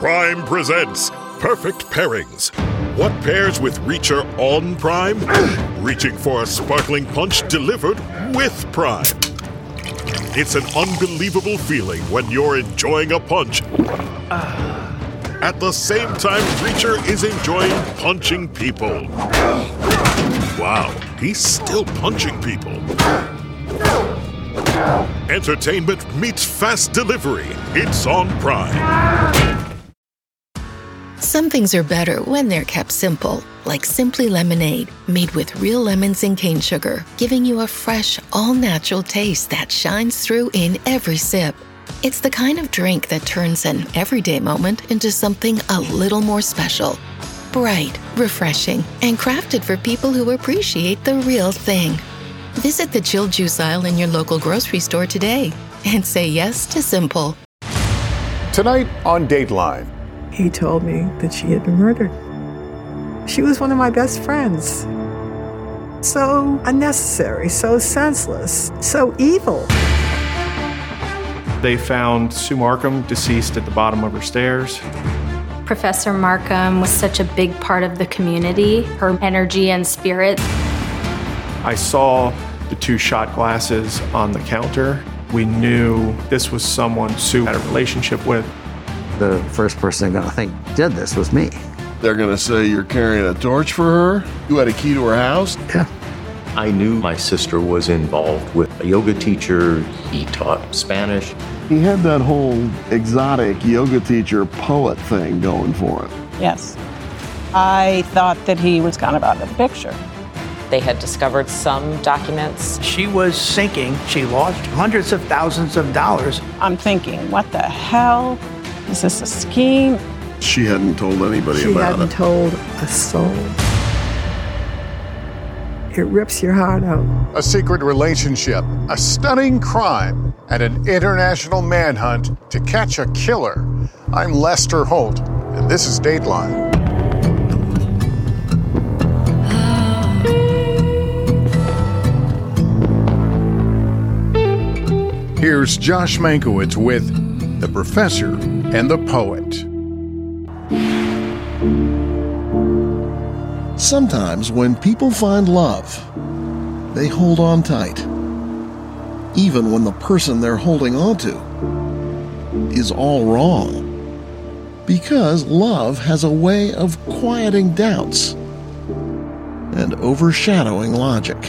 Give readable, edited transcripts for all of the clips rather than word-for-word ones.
Prime presents Perfect Pairings. What pairs with Reacher on Prime? Reaching for a sparkling punch delivered with Prime. It's an unbelievable feeling when you're enjoying a punch at the same time Reacher is enjoying punching people. Wow, he's still punching people. Entertainment meets fast delivery. It's on Prime. Some things are better when they're kept simple, like Simply Lemonade, made with real lemons and cane sugar, giving you a fresh, all-natural taste that shines through in every sip. It's the kind of drink that turns an everyday moment into something a little more special. Bright, refreshing, and crafted for people who appreciate the real thing. Visit the chilled juice aisle in your local grocery store today and say yes to simple. Tonight on Dateline. He told me that she had been murdered. She was one of my best friends. So unnecessary, so senseless, so evil. They found Sue Markham deceased at the bottom of her stairs. Professor Markham was such a big part of the community, her energy and spirit. I saw the 2 shot glasses on the counter. We knew this was someone Sue had a relationship with. The first person they're going to think did this was me. They're going to say you're carrying a torch for her? You had a key to her house? Yeah. I knew my sister was involved with a yoga teacher. He taught Spanish. He had that whole exotic yoga teacher poet thing going for him. Yes. I thought that he was kind of out of the picture. They had discovered some documents. She was sinking. She lost hundreds of thousands of dollars. I'm thinking, what the hell? Is this a scheme? She hadn't told anybody She about hadn't it. told a soul. It rips your heart out. A secret relationship, a stunning crime, and an international manhunt to catch a killer. I'm Lester Holt, and this is Dateline. Here's Josh Mankiewicz with The Professor and the Poet. Sometimes when people find love, they hold on tight, even when the person they're holding on to is all wrong. Because love has a way of quieting doubts and overshadowing logic.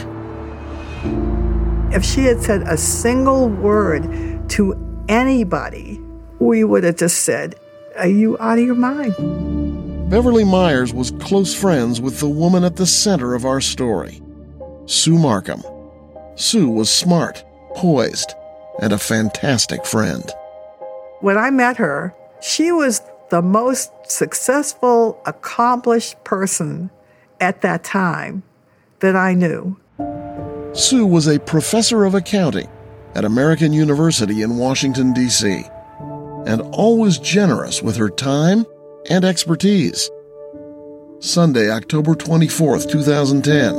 If she had said a single word to anybody, we would have just said, "Are you out of your mind?" Beverly Myers was close friends with the woman at the center of our story, Sue Markham. Sue was smart, poised, and a fantastic friend. When I met her, she was the most successful, accomplished person at that time that I knew. Sue was a professor of accounting at American University in Washington, D.C., and always generous with her time and expertise. Sunday, October 24th, 2010,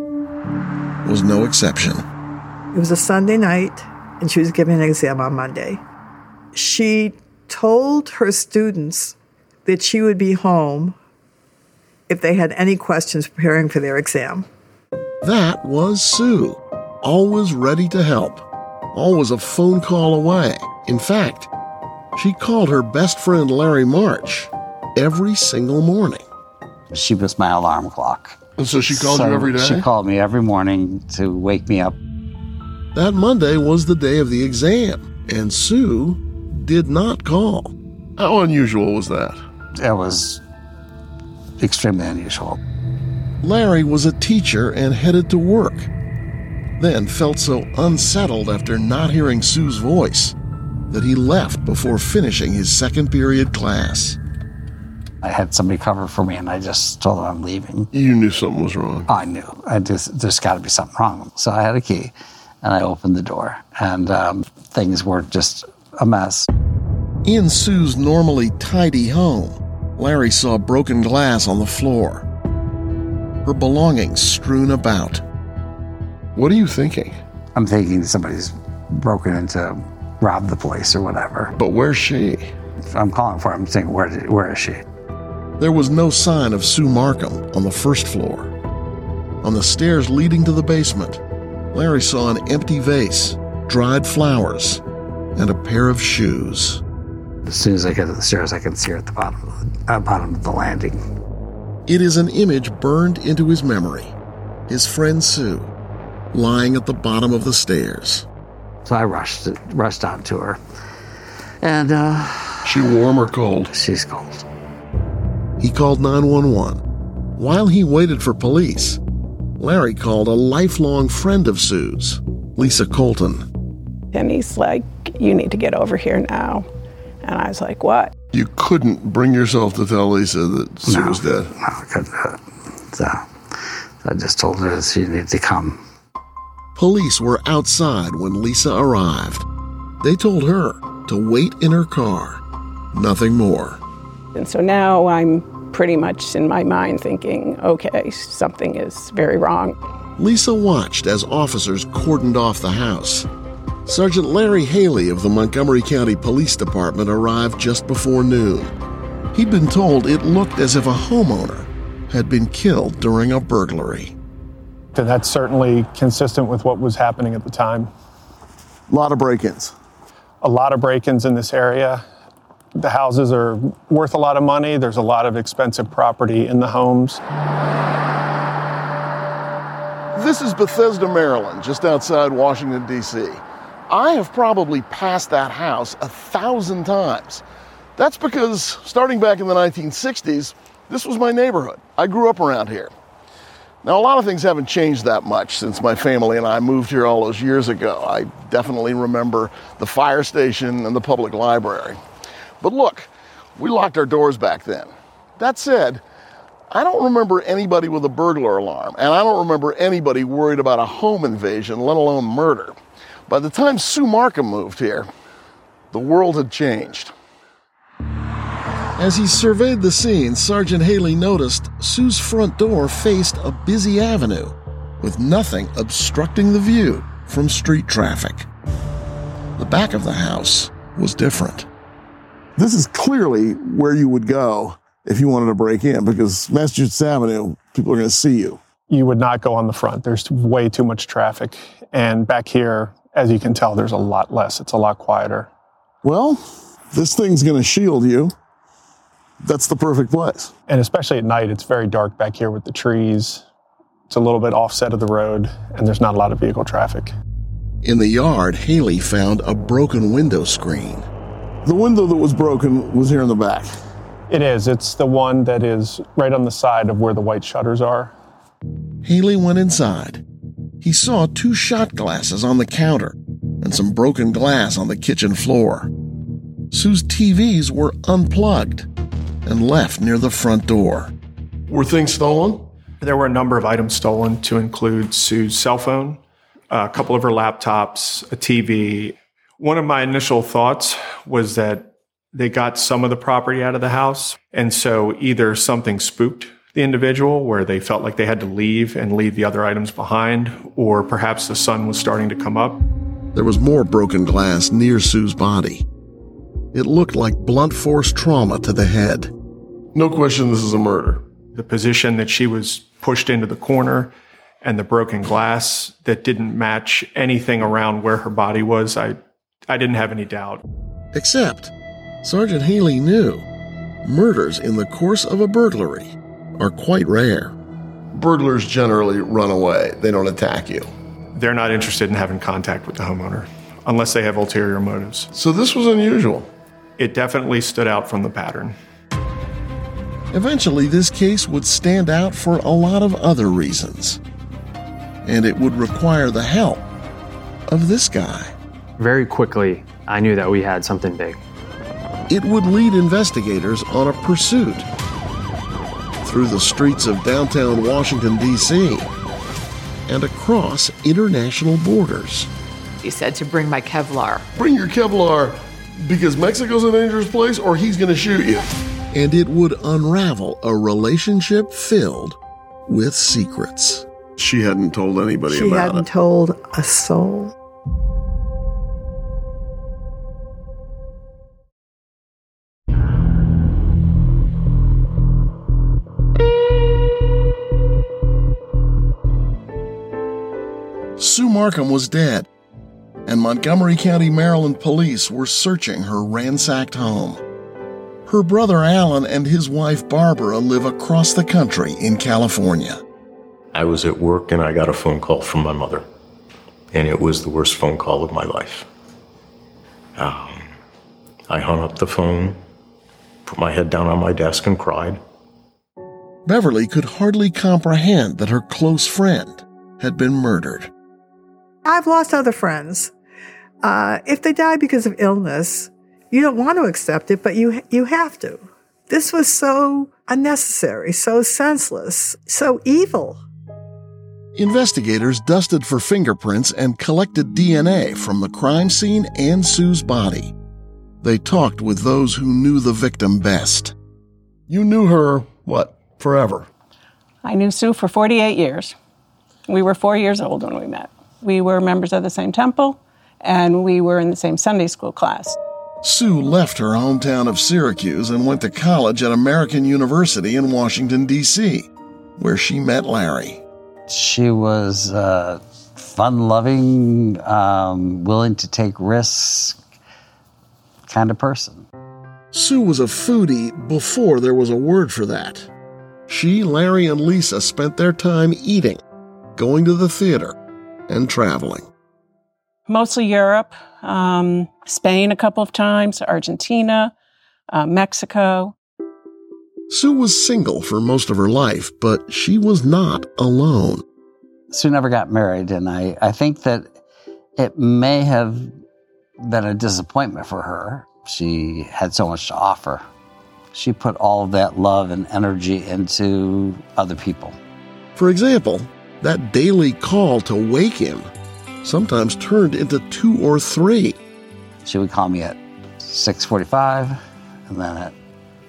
was no exception. It was a Sunday night, and she was giving an exam on Monday. She told her students that she would be home if they had any questions preparing for their exam. That was Sue, always ready to help, always a phone call away. In fact, she called her best friend Larry March every single morning. She was my alarm clock. And so she called you every day? She called me every morning to wake me up. That Monday was the day of the exam, and Sue did not call. How unusual was that? It was extremely unusual. Larry was a teacher and headed to work, then felt so unsettled after not hearing Sue's voice that he left before finishing his second period class. I had somebody cover for me, and I just told them I'm leaving. You knew something was wrong. I knew. There's got to be something wrong. So I had a key, and I opened the door, and things were just a mess. In Sue's normally tidy home, Larry saw broken glass on the floor, her belongings strewn about. What are you thinking? I'm thinking somebody's broken in to rob the place or whatever. But where's she? I'm calling for her. I'm saying, where is she? There was no sign of Sue Markham on the first floor. On the stairs leading to the basement, Larry saw an empty vase, dried flowers, and a pair of shoes. As soon as I get to the stairs, I can see her at the bottom of the landing. It is an image burned into his memory. His friend Sue, lying at the bottom of the stairs. So I rushed out to her. And, She warm or cold? She's cold. He called 911. While he waited for police, Larry called a lifelong friend of Sue's, Lisa Colton. And he's like, you need to get over here now. And I was like, what? You couldn't bring yourself to tell Lisa that Sue was dead? No, I couldn't do it. So I just told her she needed to come. Police were outside when Lisa arrived. They told her to wait in her car. Nothing more. And so now I'm pretty much in my mind thinking, okay, something is very wrong. Lisa watched as officers cordoned off the house. Sergeant Larry Haley of the Montgomery County Police Department arrived just before noon. He'd been told it looked as if a homeowner had been killed during a burglary. That's certainly consistent with what was happening at the time. A lot of break-ins. A lot of break-ins in this area. The houses are worth a lot of money. There's a lot of expensive property in the homes. This is Bethesda, Maryland, just outside Washington, D.C. I have probably passed that house 1,000 times. That's because starting back in the 1960s, this was my neighborhood. I grew up around here. Now, a lot of things haven't changed that much since my family and I moved here all those years ago. I definitely remember the fire station and the public library. But look, we locked our doors back then. That said, I don't remember anybody with a burglar alarm, and I don't remember anybody worried about a home invasion, let alone murder. By the time Sue Markham moved here, the world had changed. As he surveyed the scene, Sergeant Haley noticed Sue's front door faced a busy avenue with nothing obstructing the view from street traffic. The back of the house was different. This is clearly where you would go if you wanted to break in, because Massachusetts Avenue, people are going to see you. You would not go on the front. There's way too much traffic. And back here, as you can tell, there's a lot less. It's a lot quieter. Well, this thing's going to shield you. That's the perfect place. And especially at night, it's very dark back here with the trees. It's a little bit offset of the road, and there's not a lot of vehicle traffic. In the yard, Haley found a broken window screen. The window that was broken was here in the back. It is. It's the one that is right on the side of where the white shutters are. Haley went inside. He saw 2 shot glasses on the counter and some broken glass on the kitchen floor. Sue's TVs were unplugged and left near the front door. Were things stolen? There were a number of items stolen, to include Sue's cell phone, a couple of her laptops, a TV. One of my initial thoughts was that they got some of the property out of the house, and so either something spooked the individual where they felt like they had to leave and leave the other items behind, or perhaps the sun was starting to come up. There was more broken glass near Sue's body. It looked like blunt force trauma to the head. No question this is a murder. The position that she was pushed into the corner and the broken glass that didn't match anything around where her body was, I didn't have any doubt. Except, Sergeant Haley knew murders in the course of a burglary are quite rare. Burglars generally run away. They don't attack you. They're not interested in having contact with the homeowner unless they have ulterior motives. So this was unusual. It definitely stood out from the pattern. Eventually, this case would stand out for a lot of other reasons. And it would require the help of this guy. Very quickly, I knew that we had something big. It would lead investigators on a pursuit through the streets of downtown Washington, D.C., and across international borders. He said to bring my Kevlar. Bring your Kevlar because Mexico's a dangerous place or he's going to shoot you. And it would unravel a relationship filled with secrets. She hadn't told anybody about it. She hadn't told a soul. Markham was dead, and Montgomery County, Maryland police were searching her ransacked home. Her brother Alan and his wife Barbara live across the country in California. I was at work and I got a phone call from my mother, and it was the worst phone call of my life. I hung up the phone, put my head down on my desk and cried. Beverly could hardly comprehend that her close friend had been murdered. I've lost other friends. If they die because of illness, you don't want to accept it, but you have to. This was so unnecessary, so senseless, so evil. Investigators dusted for fingerprints and collected DNA from the crime scene and Sue's body. They talked with those who knew the victim best. You knew her, what, forever? I knew Sue for 48 years. We were 4 years old when we met. We were members of the same temple, and we were in the same Sunday school class. Sue left her hometown of Syracuse and went to college at American University in Washington, D.C., where she met Larry. She was fun-loving, willing to take risks kind of person. Sue was a foodie before there was a word for that. She, Larry, and Lisa spent their time eating, going to the theater, and traveling. Mostly Europe, Spain a couple of times, Argentina, Mexico. Sue was single for most of her life, but she was not alone. Sue never got married, and I think that it may have been a disappointment for her. She had so much to offer. She put all of that love and energy into other people. For example, that daily call to wake him sometimes turned into 2 or 3. She would call me at 6:45, and then at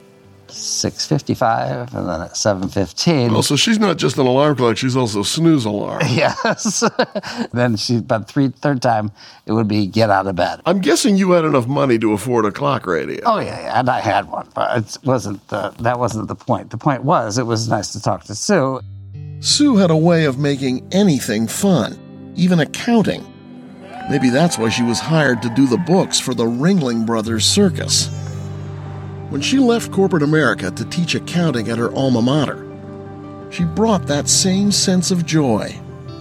6:55, and then at 7:15. Oh, so she's not just an alarm clock, she's also a snooze alarm. Yes. Then by the third time, it would be get out of bed. I'm guessing you had enough money to afford a clock radio. Oh, yeah, and I had one, but that wasn't the point. The point was, it was nice to talk to Sue. Sue had a way of making anything fun, even accounting. Maybe that's why she was hired to do the books for the Ringling Brothers Circus. When she left corporate America to teach accounting at her alma mater, she brought that same sense of joy.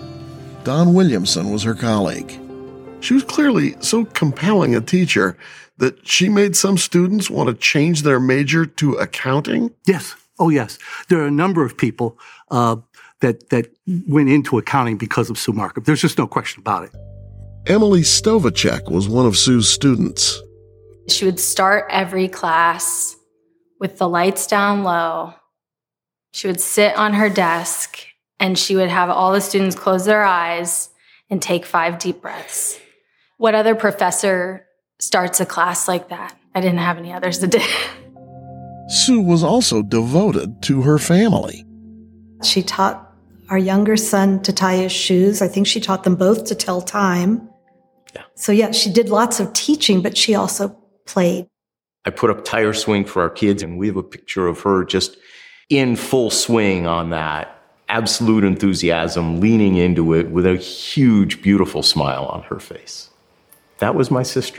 Don Williamson was her colleague. She was clearly so compelling a teacher that she made some students want to change their major to accounting? Yes. Oh, yes. There are a number of people that went into accounting because of Sue Markham. There's just no question about it. Emily Stovacek was one of Sue's students. She would start every class with the lights down low. She would sit on her desk and she would have all the students close their eyes and take 5 deep breaths. What other professor starts a class like that? I didn't have any others that did. Sue was also devoted to her family. She taught our younger son to tie his shoes. I think she taught them both to tell time. Yeah. So yeah, she did lots of teaching, but she also played. I put up tire swing for our kids, and we have a picture of her just in full swing on that. Absolute enthusiasm, leaning into it with a huge, beautiful smile on her face. That was my sister.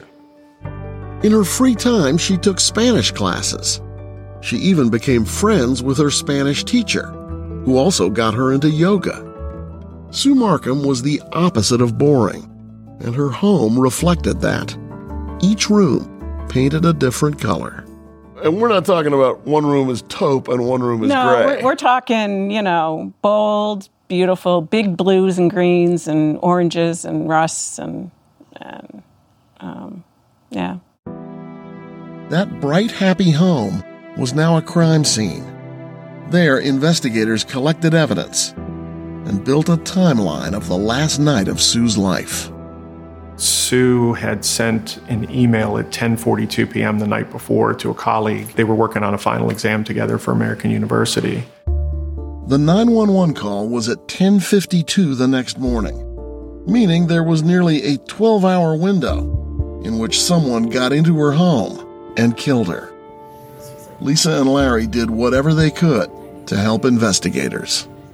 In her free time, she took Spanish classes. She even became friends with her Spanish teacher, who also got her into yoga. Sue Markham was the opposite of boring, and her home reflected that. Each room painted a different color. And we're not talking about one room is taupe and one room is gray. No, we're talking, bold, beautiful, big blues and greens and oranges and rusts and yeah. That bright, happy home was now a crime scene. There, investigators collected evidence and built a timeline of the last night of Sue's life. Sue had sent an email at 10:42 p.m. the night before to a colleague. They were working on a final exam together for American University. The 911 call was at 10:52 the next morning, meaning there was nearly a 12-hour window in which someone got into her home and killed her. Lisa and Larry did whatever they could to help investigators.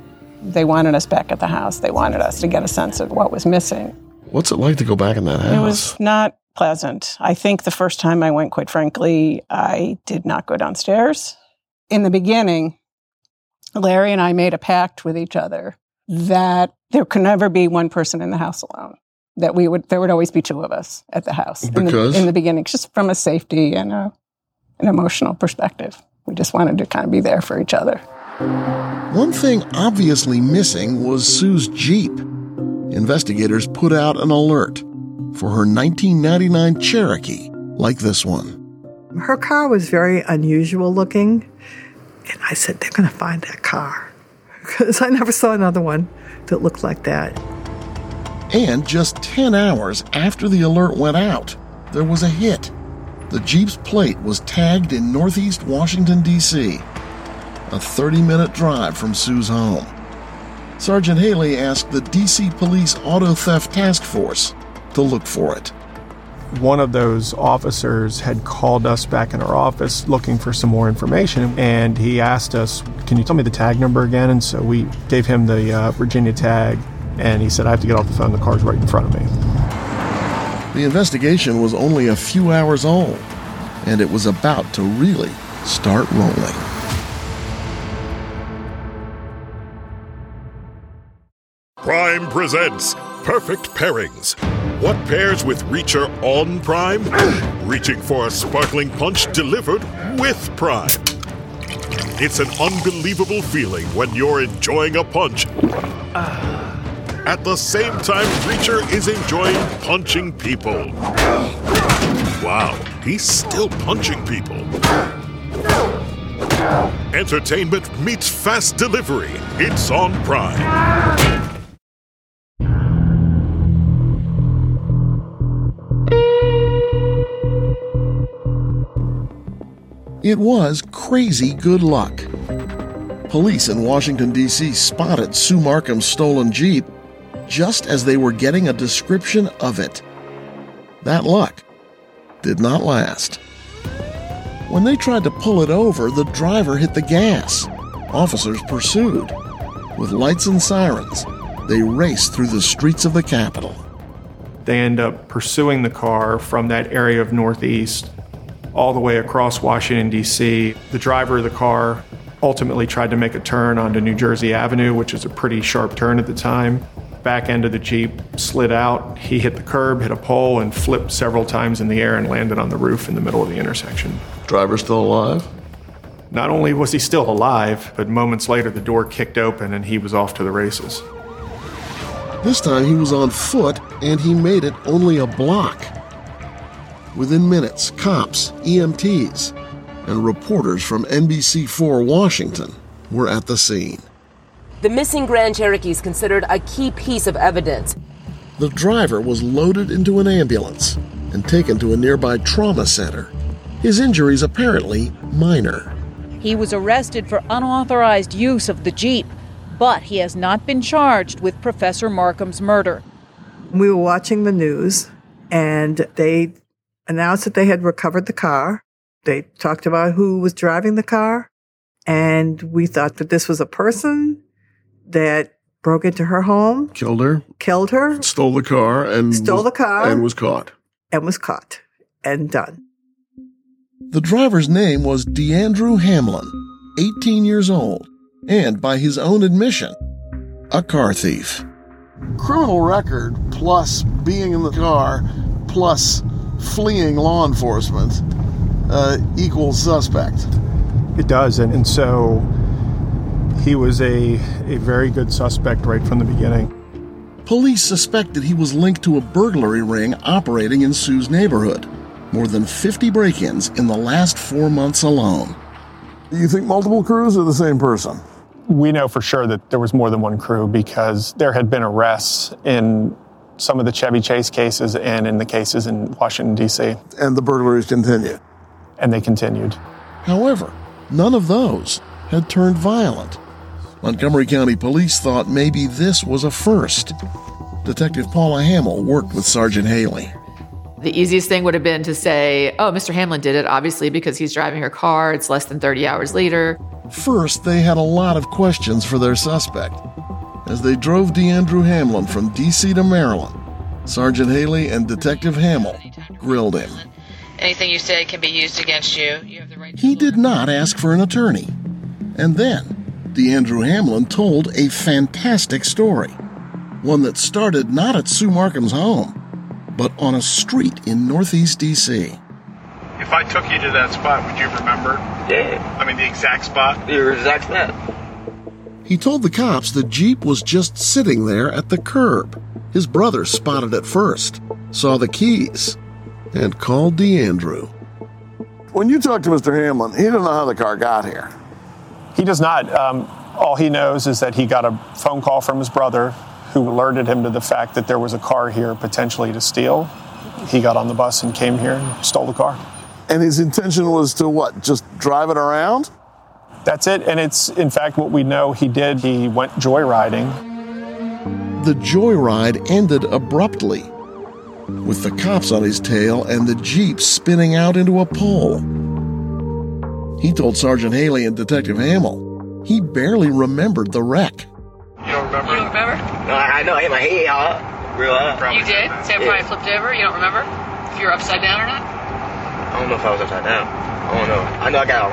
They wanted us back at the house. They wanted us to get a sense of what was missing. What's it like to go back in that house? It was not pleasant. I think the first time I went, quite frankly, I did not go downstairs. In the beginning, Larry and I made a pact with each other that there could never be one person in the house alone. That there would always be two of us at the house. Because? In the beginning, just from a safety and an emotional perspective. We just wanted to kind of be there for each other. One thing obviously missing was Sue's Jeep. Investigators put out an alert for her 1999 Cherokee, like this one. Her car was very unusual looking, and I said, they're going to find that car, because I never saw another one that looked like that. And just 10 hours after the alert went out, there was a hit. The Jeep's plate was tagged in northeast Washington, D.C., a 30-minute drive from Sue's home. Sergeant Haley asked the D.C. Police Auto Theft Task Force to look for it. One of those officers had called us back in our office looking for some more information, and he asked us, can you tell me the tag number again? And so we gave him the Virginia tag, and he said, I have to get off the phone, the car's right in front of me. The investigation was only a few hours old, and it was about to really start rolling. Prime presents Perfect Pairings. What pairs with Reacher on Prime? Reaching for a sparkling punch delivered with Prime. It's an unbelievable feeling when you're enjoying a punch at the same time Reacher is enjoying punching people. Wow, he's still punching people. Entertainment meets fast delivery. It's on Prime. It was crazy good luck. Police in Washington, D.C. spotted Sue Marcum's stolen Jeep just as they were getting a description of it. That luck did not last. When they tried to pull it over, the driver hit the gas. Officers pursued. With lights and sirens, they raced through the streets of the Capitol. They end up pursuing the car from that area of Northeast all the way across Washington, D.C. The driver of the car ultimately tried to make a turn onto New Jersey Avenue, which is a pretty sharp turn at the time. Back end of the Jeep slid out. He hit the curb, hit a pole, and flipped several times in the air and landed on the roof in the middle of the intersection. Driver still alive? Not only was he still alive, but moments later the door kicked open and he was off to the races. This time he was on foot and he made it only a block. Within minutes, cops, EMTs, and reporters from NBC4 Washington were at the scene. The missing Grand Cherokee is considered a key piece of evidence. The driver was loaded into an ambulance and taken to a nearby trauma center. His injuries apparently minor. He was arrested for unauthorized use of the Jeep, but he has not been charged with Professor Marcum's murder. We were watching the news, and they announced that they had recovered the car. They talked about who was driving the car, and we thought that this was a person that broke into her home, Killed her, stole the car, and was caught. And was caught and done. The driver's name was DeAndrew Hamlin, 18 years old, and by his own admission, a car thief. Criminal record plus being in the car plus fleeing law enforcement equals suspect. It does, and so he was a very good suspect right from the beginning. Police suspected he was linked to a burglary ring operating in Sue's neighborhood. More than 50 break-ins in the last 4 months alone. You think multiple crews or the same person? We know for sure that there was more than one crew because there had been arrests in some of the Chevy Chase cases and in the cases in Washington, D.C. And the burglaries continued. And they continued. However, none of those had turned violent. Montgomery County Police thought maybe this was a first. Detective Paula Hamill worked with Sergeant Haley. The easiest thing would have been to say, oh, Mr. Hamlin did it, obviously, because he's driving her car. It's less than 30 hours later. First, they had a lot of questions for their suspect. As they drove DeAndrew Hamlin from D.C. to Maryland, Sergeant Haley and Detective Hamill grilled him. Anything you say can be used against you. You have the right to... He did not ask for an attorney. And then, DeAndrew Hamlin told a fantastic story. One that started not at Sue Marcum's home, but on a street in Northeast D.C. If I took you to that spot, would you remember? Yeah. I mean, the exact spot? The exact spot. He told the cops the Jeep was just sitting there at the curb. His brother spotted it first, saw the keys, and called DeAndrew. When you talked to Mr. Hamlin, he didn't know how the car got here. He does not. All he knows is that he got a phone call from his brother who alerted him to the fact that there was a car here potentially to steal. He got on the bus and came here and stole the car. And his intention was to what? Just drive it around? That's it. And it's, in fact, what we know he did. He went joyriding. The joyride ended abruptly, with the cops on his tail and the Jeep spinning out into a pole. He told Sergeant Haley and Detective Hamill he barely remembered the wreck. You don't remember? You don't remember? No, I know. I hit my head hard. Real hard. You did? So it probably flipped over? You don't remember? If you were upside down or not? I don't know if I was upside down. I don't know. I know I got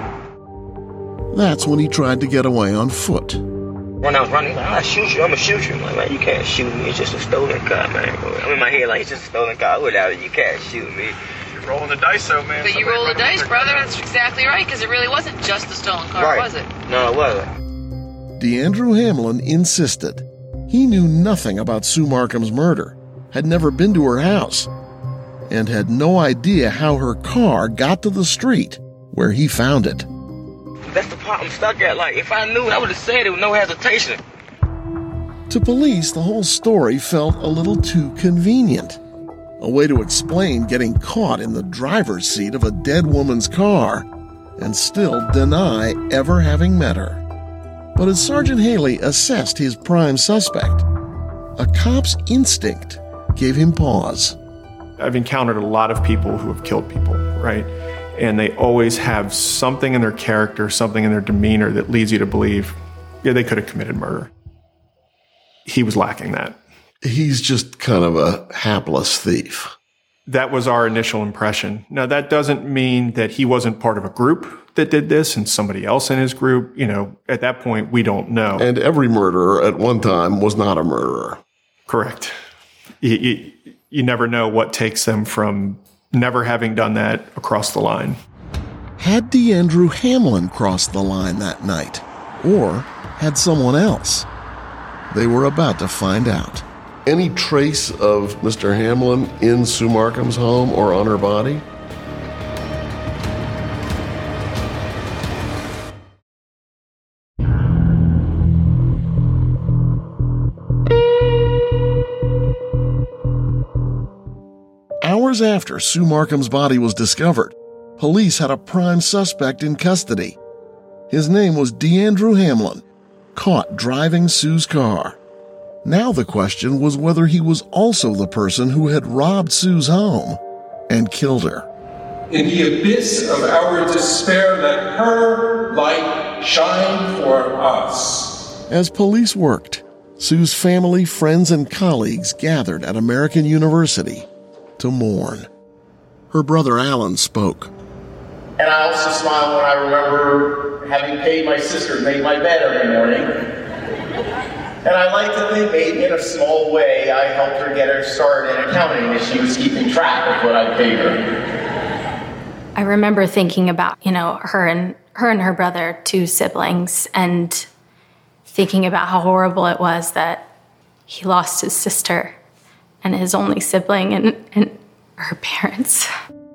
ran. That's when he tried to get away on foot. When I was running, he's like, I'll shoot you. I'm going to shoot you. I'm like, man, you can't shoot me. It's just a stolen car, man. I'm in my head like, it's just a stolen car. Without it, you can't shoot me. You're rolling the dice, though, man. But you roll the dice, brother. That's exactly right, because it really wasn't just a stolen car, right. Was it? No, it wasn't. DeAndrew Hamlin insisted. He knew nothing about Sue Marcum's murder, had never been to her house, and had no idea how her car got to the street where he found it. That's the part I'm stuck at. Like, if I knew, I would have said it with no hesitation. To police, the whole story felt a little too convenient. A way to explain getting caught in the driver's seat of a dead woman's car and still deny ever having met her. But as Sergeant Haley assessed his prime suspect, a cop's instinct gave him pause. I've encountered a lot of people who have killed people, right? And they always have something in their character, something in their demeanor that leads you to believe, yeah, they could have committed murder. He was lacking that. He's just kind of a hapless thief. That was our initial impression. Now, that doesn't mean that he wasn't part of a group that did this and somebody else in his group. You know, at that point, we don't know. And every murderer at one time was not a murderer. Correct. You never know what takes them from never having done that across the line. Had DeAndrew Hamlin crossed the line that night? Or had someone else? They were about to find out. Any trace of Mr. Hamlin in Sue Marcum's home or on her body? Hours after Sue Marcum's body was discovered, police had a prime suspect in custody. His name was DeAndrew Hamlin, caught driving Sue's car. Now the question was whether he was also the person who had robbed Sue's home and killed her. In the abyss of our despair, let her light shine for us. As police worked, Sue's family, friends, and colleagues gathered at American University to mourn. Her brother Alan spoke. And I also smile when I remember having paid my sister to make my bed every morning. And I like to think maybe in a small way I helped her get her start in accounting as she was keeping track of what I paid her. I remember thinking about, her and her brother, two siblings, and thinking about how horrible it was that he lost his sister and his only sibling and her parents.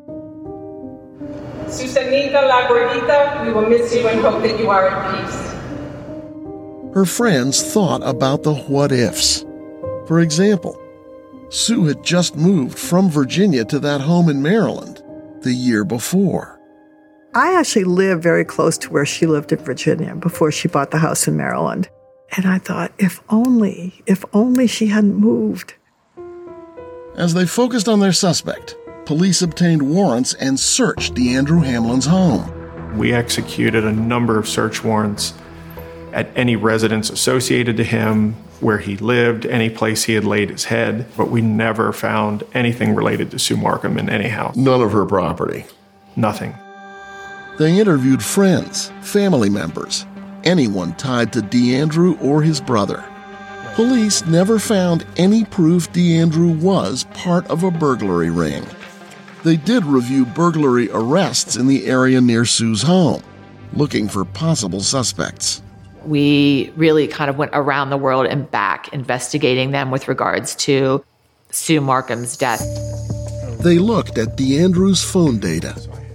Susanita La Gordita, we will miss you and hope that you are at peace. Her friends thought about the what-ifs. For example, Sue had just moved from Virginia to that home in Maryland the year before. I actually lived very close to where she lived in Virginia before she bought the house in Maryland. And I thought, if only she hadn't moved. As they focused on their suspect, police obtained warrants and searched DeAndrew Hamlin's home. We executed a number of search warrants at any residence associated to him, where he lived, any place he had laid his head, but we never found anything related to Sue Markham in any house. None of her property. Nothing. They interviewed friends, family members, anyone tied to DeAndrew or his brother. Police never found any proof DeAndrew was part of a burglary ring. They did review burglary arrests in the area near Sue's home, looking for possible suspects. We really kind of went around the world and back investigating them with regards to Sue Markham's death. They looked at DeAndrew's phone data.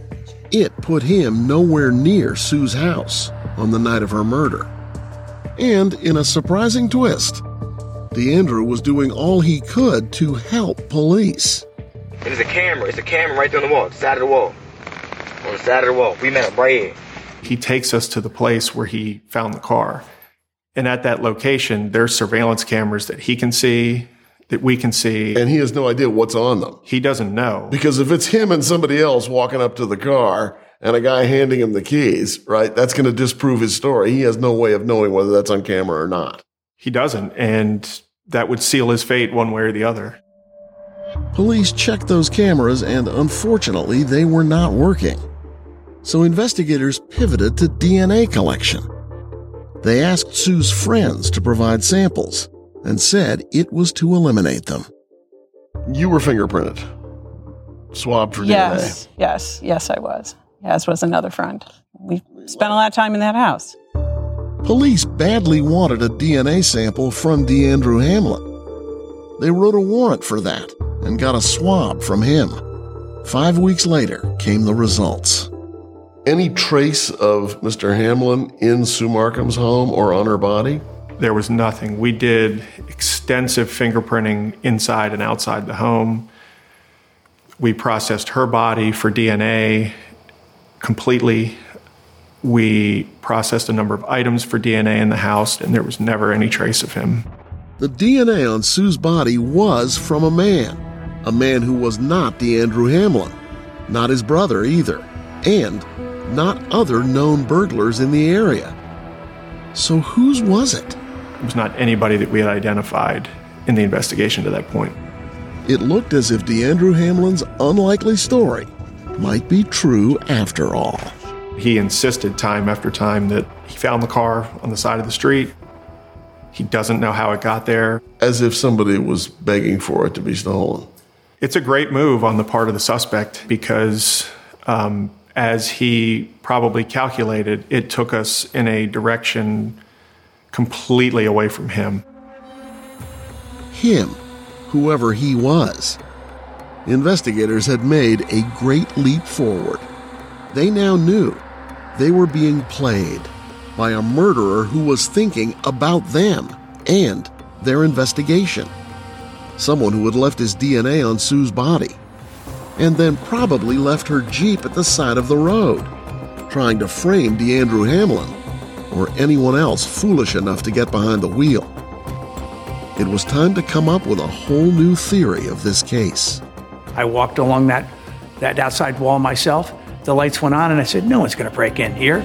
It put him nowhere near Sue's house on the night of her murder. And in a surprising twist, DeAndrew was doing all he could to help police. There's a camera. It's a camera right there on the wall, the side of the wall. On the side of the wall. We met up right here. He takes us to the place where he found the car. And at that location, there's surveillance cameras that he can see, that we can see. And he has no idea what's on them. He doesn't know. Because if it's him and somebody else walking up to the car and a guy handing him the keys, right, that's going to disprove his story. He has no way of knowing whether that's on camera or not. He doesn't, and that would seal his fate one way or the other. Police checked those cameras, and unfortunately, they were not working. So investigators pivoted to DNA collection. They asked Sue's friends to provide samples and said it was to eliminate them. You were fingerprinted, swabbed for DNA. Yes, I was. As was another friend. We spent a lot of time in that house. Police badly wanted a DNA sample from DeAndrew Hamlin. They wrote a warrant for that and got a swab from him. 5 weeks later came the results. Any trace of Mr. Hamlin in Sue Markham's home or on her body? There was nothing. We did extensive fingerprinting inside and outside the home. We processed her body for DNA completely. We processed a number of items for DNA in the house, and there was never any trace of him. The DNA on Sue's body was from a man who was not DeAndrew Hamlin, not his brother either, and not other known burglars in the area. So whose was it? It was not anybody that we had identified in the investigation to that point. It looked as if DeAndrew Hamlin's unlikely story might be true after all. He insisted time after time that he found the car on the side of the street. He doesn't know how it got there. As if somebody was begging for it to be stolen. It's a great move on the part of the suspect because, as he probably calculated, it took us in a direction completely away from him. Him, whoever he was. Investigators had made a great leap forward. They now knew they were being played by a murderer who was thinking about them and their investigation. Someone who had left his DNA on Sue's body and then probably left her Jeep at the side of the road, trying to frame DeAndrew Hamlin or anyone else foolish enough to get behind the wheel. It was time to come up with a whole new theory of this case. I walked along that outside wall myself. The lights went on and I said, no one's going to break in here.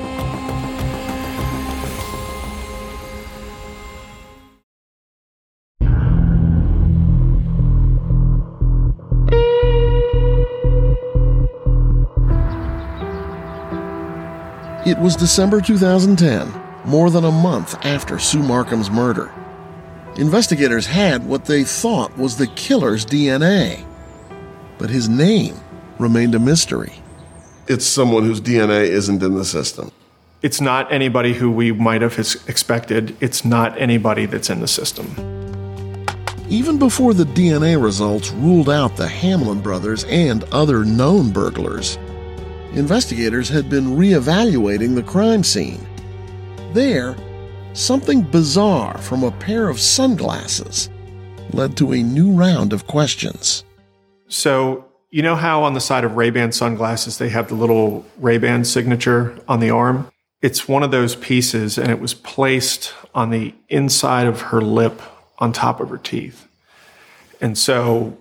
It was December 2010, more than a month after Sue Markham's murder. Investigators had what they thought was the killer's DNA, but his name remained a mystery. It's someone whose DNA isn't in the system. It's not anybody who we might have expected. It's not anybody that's in the system. Even before the DNA results ruled out the Hamlin brothers and other known burglars, investigators had been reevaluating the crime scene. There, something bizarre from a pair of sunglasses led to a new round of questions. So, you know how on the side of Ray-Ban sunglasses they have the little Ray-Ban signature on the arm? It's one of those pieces, and it was placed on the inside of her lip on top of her teeth. And so,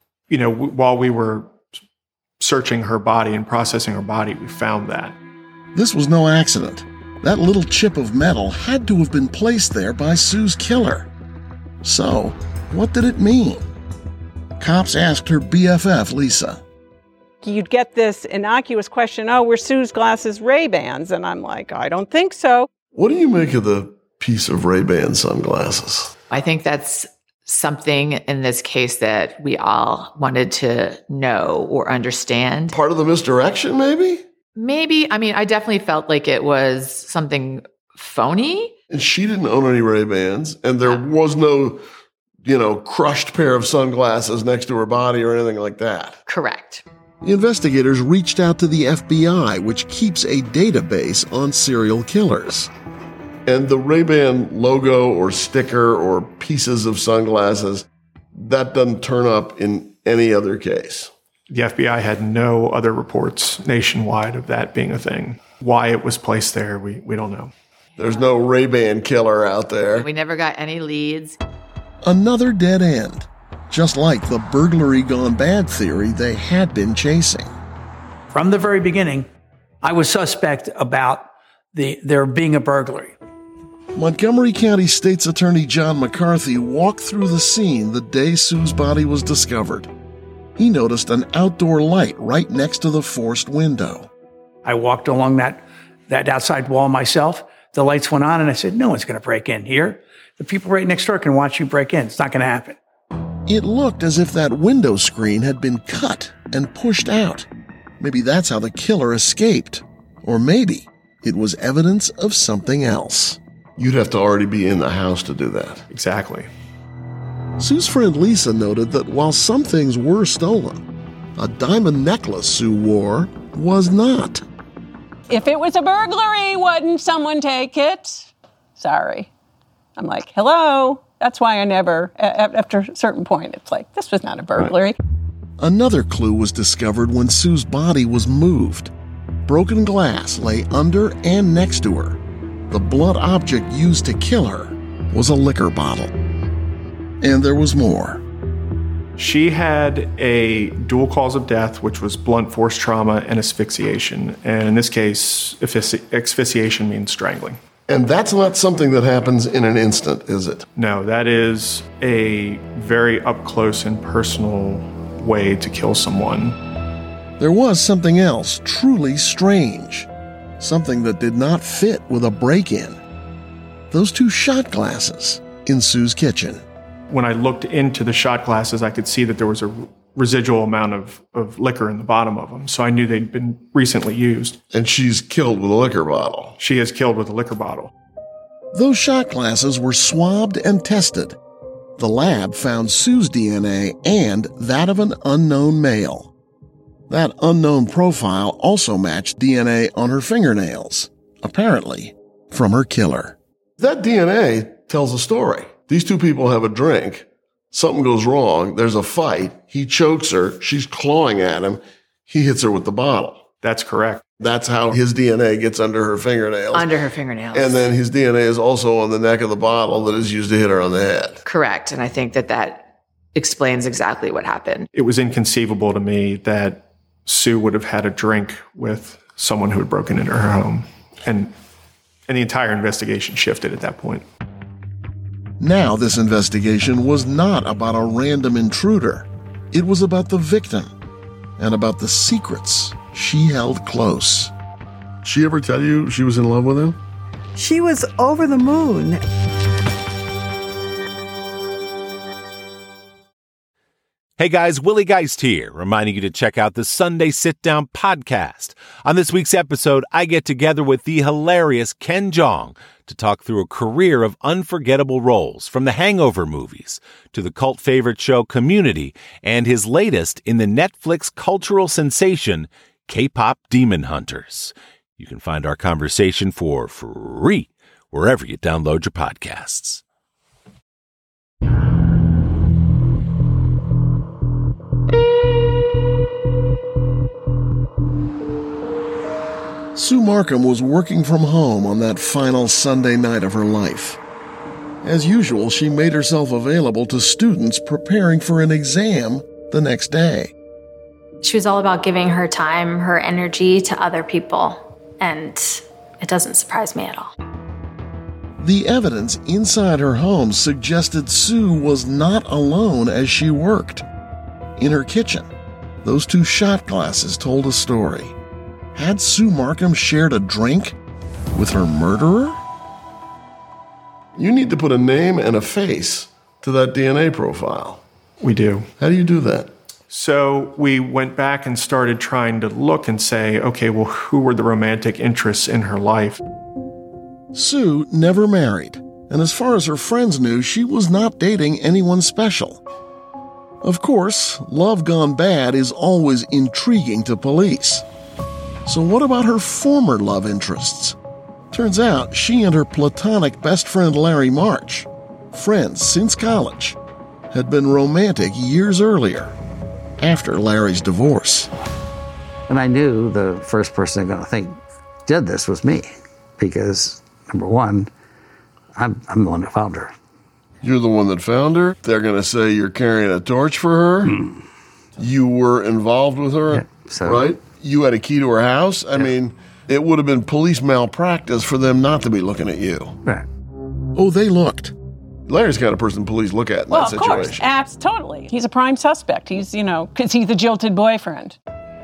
while we were searching her body and processing her body, we found that. This was no accident. That little chip of metal had to have been placed there by Sue's killer. So, what did it mean? Cops asked her BFF, Lisa. You'd get this innocuous question, oh, were Sue's glasses Ray-Bans? And I'm like, I don't think so. What do you make of the piece of Ray-Ban sunglasses? I think that's something in this case that we all wanted to know or understand. Part of the misdirection, maybe? Maybe. I mean, I definitely felt like it was something phony. And she didn't own any Ray-Bans, and there was no, crushed pair of sunglasses next to her body or anything like that. Correct. The investigators reached out to the FBI, which keeps a database on serial killers. And the Ray-Ban logo or sticker or pieces of sunglasses, that doesn't turn up in any other case. The FBI had no other reports nationwide of that being a thing. Why it was placed there, we don't know. There's no Ray-Ban killer out there. We never got any leads. Another dead end, just like the burglary gone bad theory they had been chasing. From the very beginning, I was suspect about there being a burglary. Montgomery County State's Attorney John McCarthy walked through the scene the day Sue's body was discovered. He noticed an outdoor light right next to the forced window. I walked along that outside wall myself. The lights went on, and I said, no one's going to break in here. The people right next door can watch you break in. It's not going to happen. It looked as if that window screen had been cut and pushed out. Maybe that's how the killer escaped. Or maybe it was evidence of something else. You'd have to already be in the house to do that. Exactly. Sue's friend Lisa noted that while some things were stolen, a diamond necklace Sue wore was not. If it was a burglary, wouldn't someone take it? Sorry. I'm like, hello? That's why I never, after a certain point, it's like, this was not a burglary. Another clue was discovered when Sue's body was moved. Broken glass lay under and next to her. The blunt object used to kill her was a liquor bottle. And there was more. She had a dual cause of death, which was blunt force trauma and asphyxiation. And in this case, asphyxiation means strangling. And that's not something that happens in an instant, is it? No, that is a very up close and personal way to kill someone. There was something else truly strange. Something that did not fit with a break-in. Those two shot glasses in Sue's kitchen. When I looked into the shot glasses, I could see that there was a residual amount of liquor in the bottom of them. So I knew they'd been recently used. And she's killed with a liquor bottle. She is killed with a liquor bottle. Those shot glasses were swabbed and tested. The lab found Sue's DNA and that of an unknown male. That unknown profile also matched DNA on her fingernails, apparently from her killer. That DNA tells a story. These two people have a drink. Something goes wrong. There's a fight. He chokes her. She's clawing at him. He hits her with the bottle. That's correct. That's how his DNA gets under her fingernails. Under her fingernails. And then his DNA is also on the neck of the bottle that is used to hit her on the head. Correct. And I think that explains exactly what happened. It was inconceivable to me that Sue would have had a drink with someone who had broken into her home. And the entire investigation shifted at that point. Now this investigation was not about a random intruder. It was about the victim and about the secrets she held close. She ever tell you she was in love with him? She was over the moon. Hey guys, Willie Geist here, reminding you to check out the Sunday Sit Down podcast. On this week's episode, I get together with the hilarious Ken Jeong to talk through a career of unforgettable roles, from the Hangover movies to the cult favorite show Community and his latest in the Netflix cultural sensation, K-Pop Demon Hunters. You can find our conversation for free wherever you download your podcasts. Sue Markham was working from home on that final Sunday night of her life. As usual, she made herself available to students preparing for an exam the next day. She was all about giving her time, her energy to other people. and it doesn't surprise me at all. The evidence inside her home suggested Sue was not alone as she worked. In her kitchen, those 2 shot glasses told a story. Had Sue Markham shared a drink with her murderer? You need to put a name and a face to that DNA profile. We do. How do you do that? So we went back and started trying to look and say, okay, well, who were the romantic interests in her life? Sue never married, and as far as her friends knew, she was not dating anyone special. Of course, love gone bad is always intriguing to police. So what about her former love interests? Turns out she and her platonic best friend Larry March, friends since college, had been romantic years earlier, after Larry's divorce. And I knew the first person they're going to think did this was me, because, number one, I'm the one that found her. You're the one that found her? They're going to say you're carrying a torch for her? You were involved with her, right? You had a key to her house? I mean, it would have been police malpractice for them not to be looking at you. Right. Oh, they looked. Larry's the kind of person police look at in that situation. Well, of course. Totally. He's a prime suspect. He's, because he's the jilted boyfriend.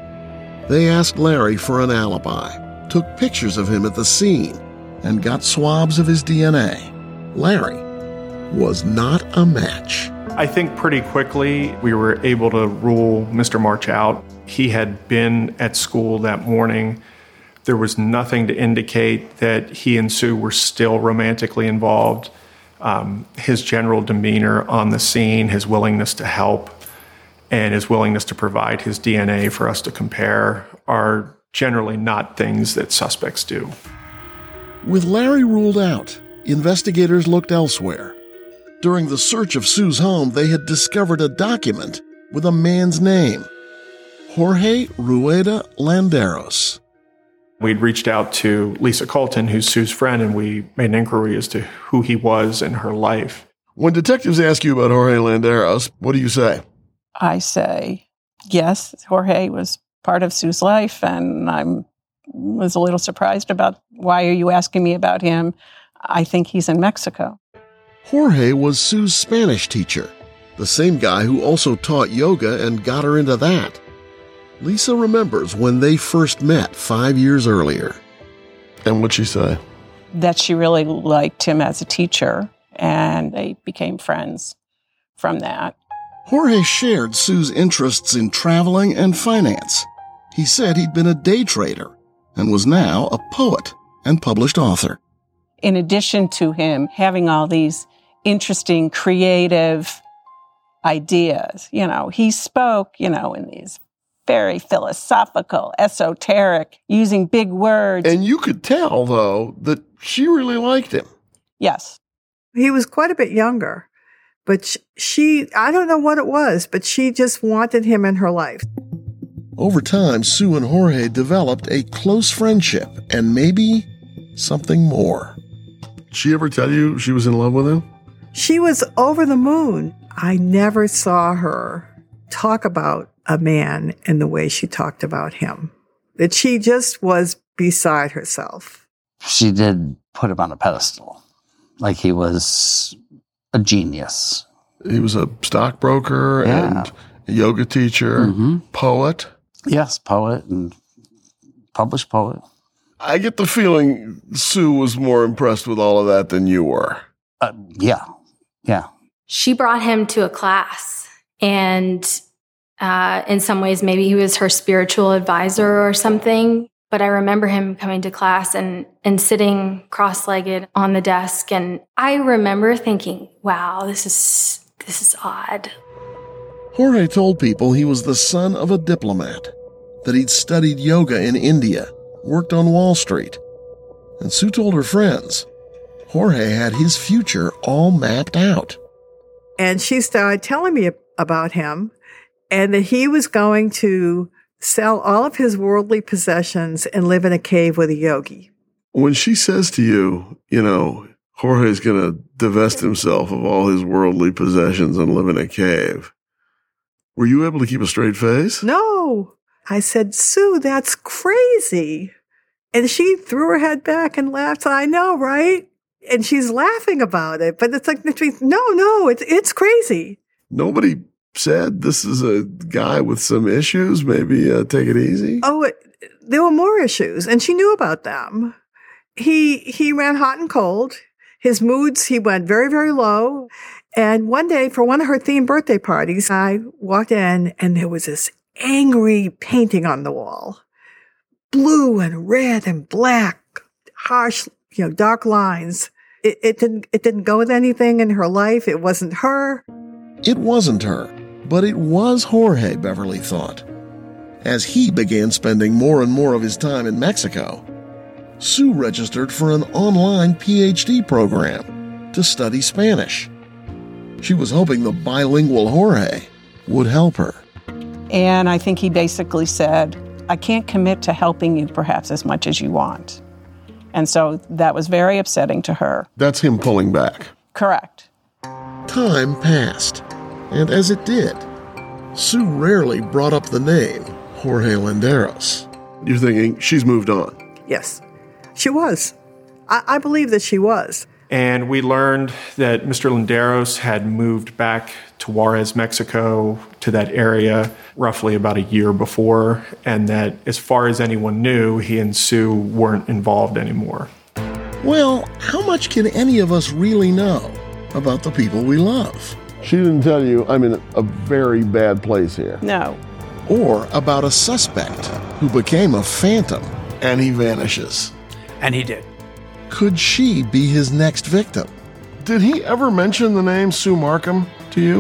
They asked Larry for an alibi, took pictures of him at the scene, and got swabs of his DNA. Larry was not a match. I think pretty quickly we were able to rule Mr. March out. He had been at school that morning. There was nothing to indicate that he and Sue were still romantically involved. His general demeanor on the scene, his willingness to help, and his willingness to provide his DNA for us to compare are generally not things that suspects do. With Larry ruled out, investigators looked elsewhere. During the search of Sue's home, they had discovered a document with a man's name, Jorge Rueda Landeros. We'd reached out to Lisa Colton, who's Sue's friend, and we made an inquiry as to who he was in her life. When detectives ask you about Jorge Landeros, what do you say? I say, yes, Jorge was part of Sue's life, and I was a little surprised about why are you asking me about him? I think he's in Mexico. Jorge was Sue's Spanish teacher, the same guy who also taught yoga and got her into that. Lisa remembers when they first met 5 years earlier. And what'd she say? That she really liked him as a teacher, and they became friends from that. Jorge shared Sue's interests in traveling and finance. He said he'd been a day trader and was now a poet and published author. In addition to him having all these interesting, creative ideas, he spoke, in these very philosophical, esoteric, using big words. And you could tell, though, that she really liked him. Yes. He was quite a bit younger, but I don't know what it was, but she just wanted him in her life. Over time, Sue and Jorge developed a close friendship and maybe something more. Did she ever tell you she was in love with him? She was over the moon. I never saw her talk about a man in the way she talked about him. That she just was beside herself. She did put him on a pedestal, like he was a genius. He was a stockbroker and a yoga teacher, poet. Yes, poet and published poet. I get the feeling Sue was more impressed with all of that than you were. Yeah. She brought him to a class, and in some ways, maybe he was her spiritual advisor or something. But I remember him coming to class and sitting cross-legged on the desk. And I remember thinking, wow, this is odd. Jorge told people he was the son of a diplomat, that he'd studied yoga in India, worked on Wall Street. And Sue told her friends, Jorge had his future all mapped out. And she started telling me about him, and that he was going to sell all of his worldly possessions and live in a cave with a yogi. When she says to you, Jorge's going to divest himself of all his worldly possessions and live in a cave, were you able to keep a straight face? No. I said, Sue, that's crazy. And she threw her head back and laughed. I know, right? And she's laughing about it. But it's like, no, it's crazy. Nobody said this is a guy with some issues. Maybe take it easy. Oh, there were more issues, and she knew about them. He ran hot and cold. His moods, he went very, very low. And one day, for one of her themed birthday parties, I walked in, and there was this angry painting on the wall. Blue and red and black, harsh, dark lines. It didn't go with anything in her life. It wasn't her. It wasn't her, but it was Jorge, Beverly thought. As he began spending more and more of his time in Mexico, Sue registered for an online PhD program to study Spanish. She was hoping the bilingual Jorge would help her. And I think he basically said, I can't commit to helping you perhaps as much as you want. And so that was very upsetting to her. That's him pulling back. Correct. Time passed, and as it did, Sue rarely brought up the name Jorge Landeros. You're thinking she's moved on? Yes, she was. I believe that she was. And we learned that Mr. Landeros had moved back to Juarez, Mexico, to that area roughly about a year before, and that as far as anyone knew, he and Sue weren't involved anymore. Well, how much can any of us really know about the people we love? She didn't tell you I'm in a very bad place here. No. Or about a suspect who became a phantom and he vanishes. And he did. Could she be his next victim? Did he ever mention the name Sue Markham to you?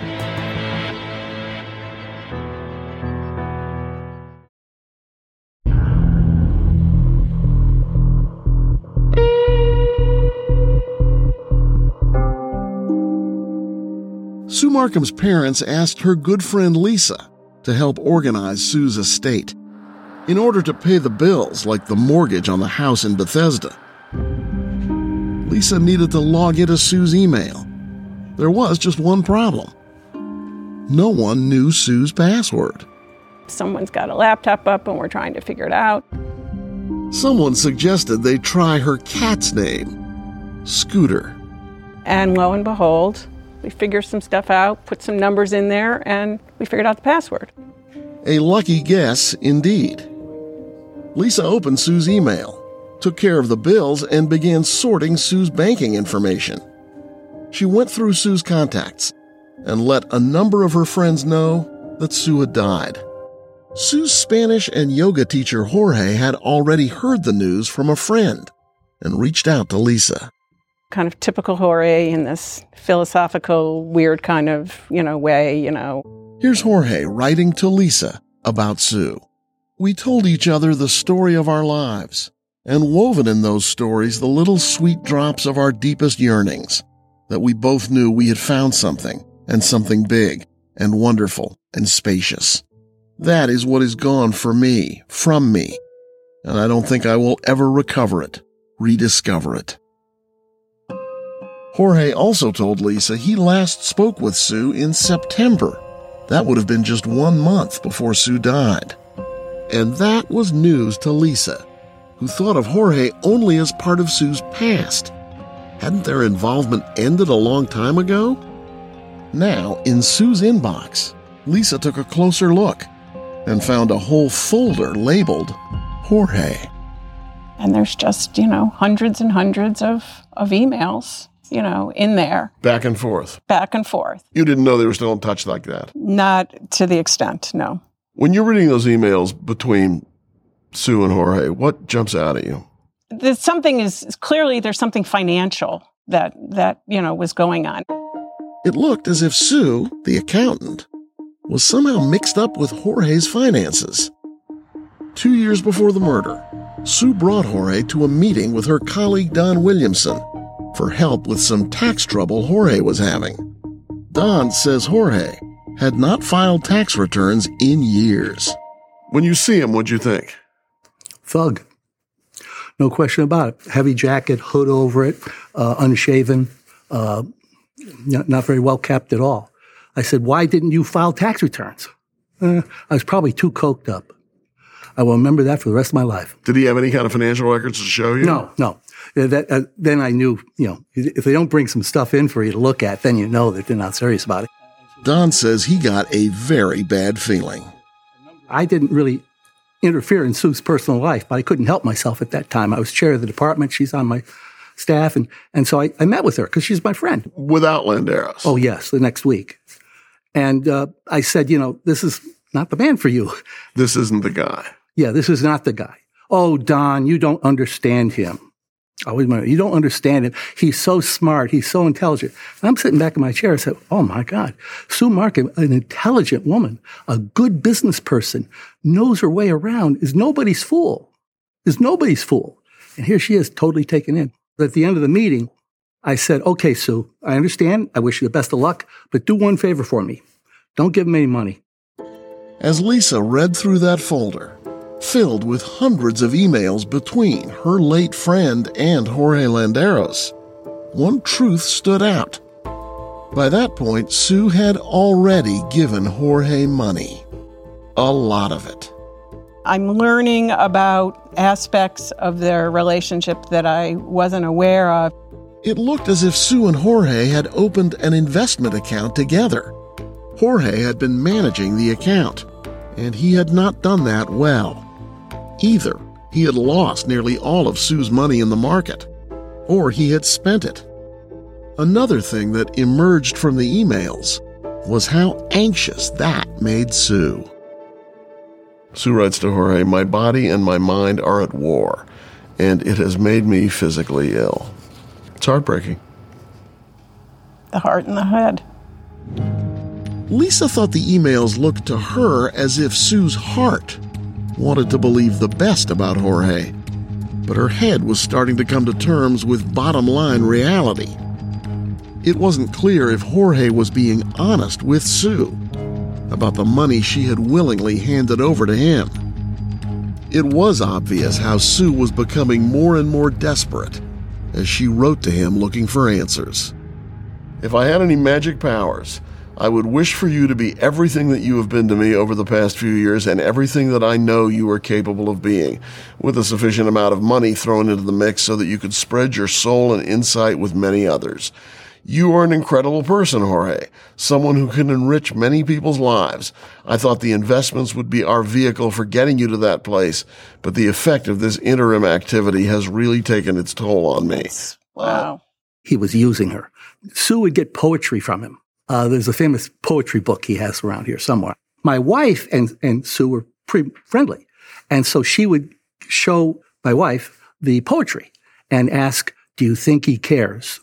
Sue Markham's parents asked her good friend Lisa to help organize Sue's estate in order to pay the bills like the mortgage on the house in Bethesda. Lisa needed to log into Sue's email. There was just one problem. No one knew Sue's password. Someone's got a laptop up and we're trying to figure it out. Someone suggested they try her cat's name, Scooter. And lo and behold, we figured some stuff out, put some numbers in there, and we figured out the password. A lucky guess indeed. Lisa opened Sue's email, took care of the bills, and began sorting Sue's banking information. She went through Sue's contacts and let a number of her friends know that Sue had died. Sue's Spanish and yoga teacher Jorge had already heard the news from a friend and reached out to Lisa. Kind of typical Jorge in this philosophical, weird kind of, way. Here's Jorge writing to Lisa about Sue. We told each other the story of our lives, and woven in those stories the little sweet drops of our deepest yearnings, that we both knew we had found something, and something big, and wonderful, and spacious. That is what is gone for me, from me, and I don't think I will ever recover it, rediscover it. Jorge also told Lisa he last spoke with Sue in September. That would have been just 1 month before Sue died. And that was news to Lisa, who thought of Jorge only as part of Sue's past. Hadn't their involvement ended a long time ago? Now, in Sue's inbox, Lisa took a closer look and found a whole folder labeled Jorge. And there's just, hundreds and hundreds of emails, in there. Back and forth. Back and forth. You didn't know they were still in touch like that? Not to the extent, no. When you're reading those emails between Sue and Jorge, what jumps out at you? There's something financial that was going on. It looked as if Sue, the accountant, was somehow mixed up with Jorge's finances. 2 years before the murder, Sue brought Jorge to a meeting with her colleague Don Williamson for help with some tax trouble Jorge was having. Don says Jorge had not filed tax returns in years. When you see him, what'd you think? Thug. No question about it. Heavy jacket, hood over it, unshaven, not very well kept at all. I said, why didn't you file tax returns? I was probably too coked up. I will remember that for the rest of my life. Did he have any kind of financial records to show you? No. Then I knew, if they don't bring some stuff in for you to look at, then you know that they're not serious about it. Don says he got a very bad feeling. I didn't really interfere in Sue's personal life, but I couldn't help myself at that time. I was chair of the department. She's on my staff. And so I met with her because she's my friend. Without Landeros? Oh, yes, the next week. And I said, this is not the man for you. This isn't the guy. Yeah, this is not the guy. Oh, Don, you don't understand him. You don't understand him. He's so smart. He's so intelligent. And I'm sitting back in my chair and said, oh, my God, Sue Markham, an intelligent woman, a good business person, knows her way around, is nobody's fool. And here she is, totally taken in. But at the end of the meeting, I said, okay, Sue, I understand. I wish you the best of luck, but do one favor for me. Don't give him any money. As Lisa read through that folder, filled with hundreds of emails between her late friend and Jorge Landeros, one truth stood out. By that point, Sue had already given Jorge money. A lot of it. I'm learning about aspects of their relationship that I wasn't aware of. It looked as if Sue and Jorge had opened an investment account together. Jorge had been managing the account, and he had not done that well. Either he had lost nearly all of Sue's money in the market, or he had spent it. Another thing that emerged from the emails was how anxious that made Sue. Sue writes to Jorge, my body and my mind are at war, and it has made me physically ill. It's heartbreaking. The heart and the head. Lisa thought the emails looked to her as if Sue's heart wanted to believe the best about Jorge, but her head was starting to come to terms with bottom-line reality. It wasn't clear if Jorge was being honest with Sue about the money she had willingly handed over to him. It was obvious how Sue was becoming more and more desperate as she wrote to him looking for answers. If I had any magic powers, I would wish for you to be everything that you have been to me over the past few years and everything that I know you are capable of being, with a sufficient amount of money thrown into the mix so that you could spread your soul and insight with many others. You are an incredible person, Jorge, someone who can enrich many people's lives. I thought the investments would be our vehicle for getting you to that place, but the effect of this interim activity has really taken its toll on me. Wow. He was using her. Sue would get poetry from him. There's a famous poetry book he has around here somewhere. My wife and Sue were pretty friendly. And so she would show my wife the poetry and ask, do you think he cares?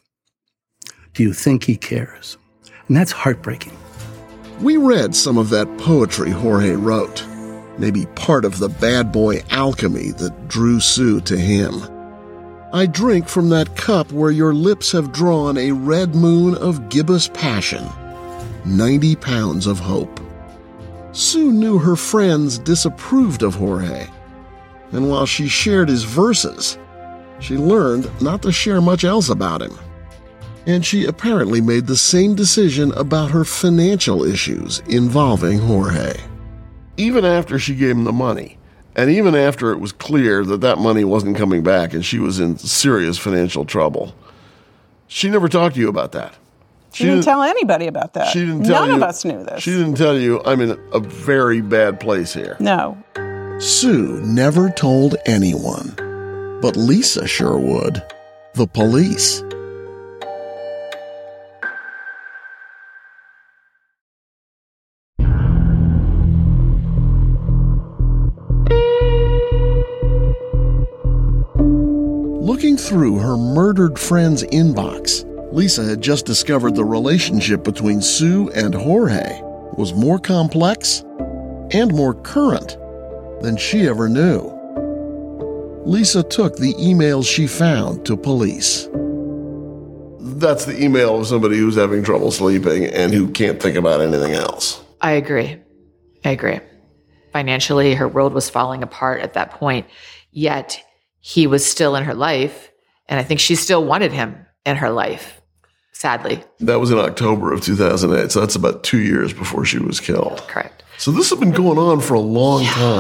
Do you think he cares? And that's heartbreaking. We read some of that poetry Jorge wrote, maybe part of the bad boy alchemy that drew Sue to him. I drink from that cup where your lips have drawn a red moon of gibbous passion, 90 pounds of hope. Sue knew her friends disapproved of Jorge, and while she shared his verses, she learned not to share much else about him. And she apparently made the same decision about her financial issues involving Jorge. Even after she gave him the money, and even after it was clear that that money wasn't coming back and she was in serious financial trouble, she never talked to you about that. She didn't tell anybody about that. She didn't tell None you, of us knew this. She didn't tell you, I'm in a very bad place here. No. Sue never told anyone, but Lisa sure would. The police. Looking through her murdered friend's inbox, Lisa had just discovered the relationship between Sue and Jorge was more complex and more current than she ever knew. Lisa took the emails she found to police. That's the email of somebody who's having trouble sleeping and who can't think about anything else. I agree. Financially, her world was falling apart at that point, yet he was still in her life, and I think she still wanted him in her life, sadly. That was in October of 2008, so that's about 2 years before she was killed. Correct. So this has been going on for a long time.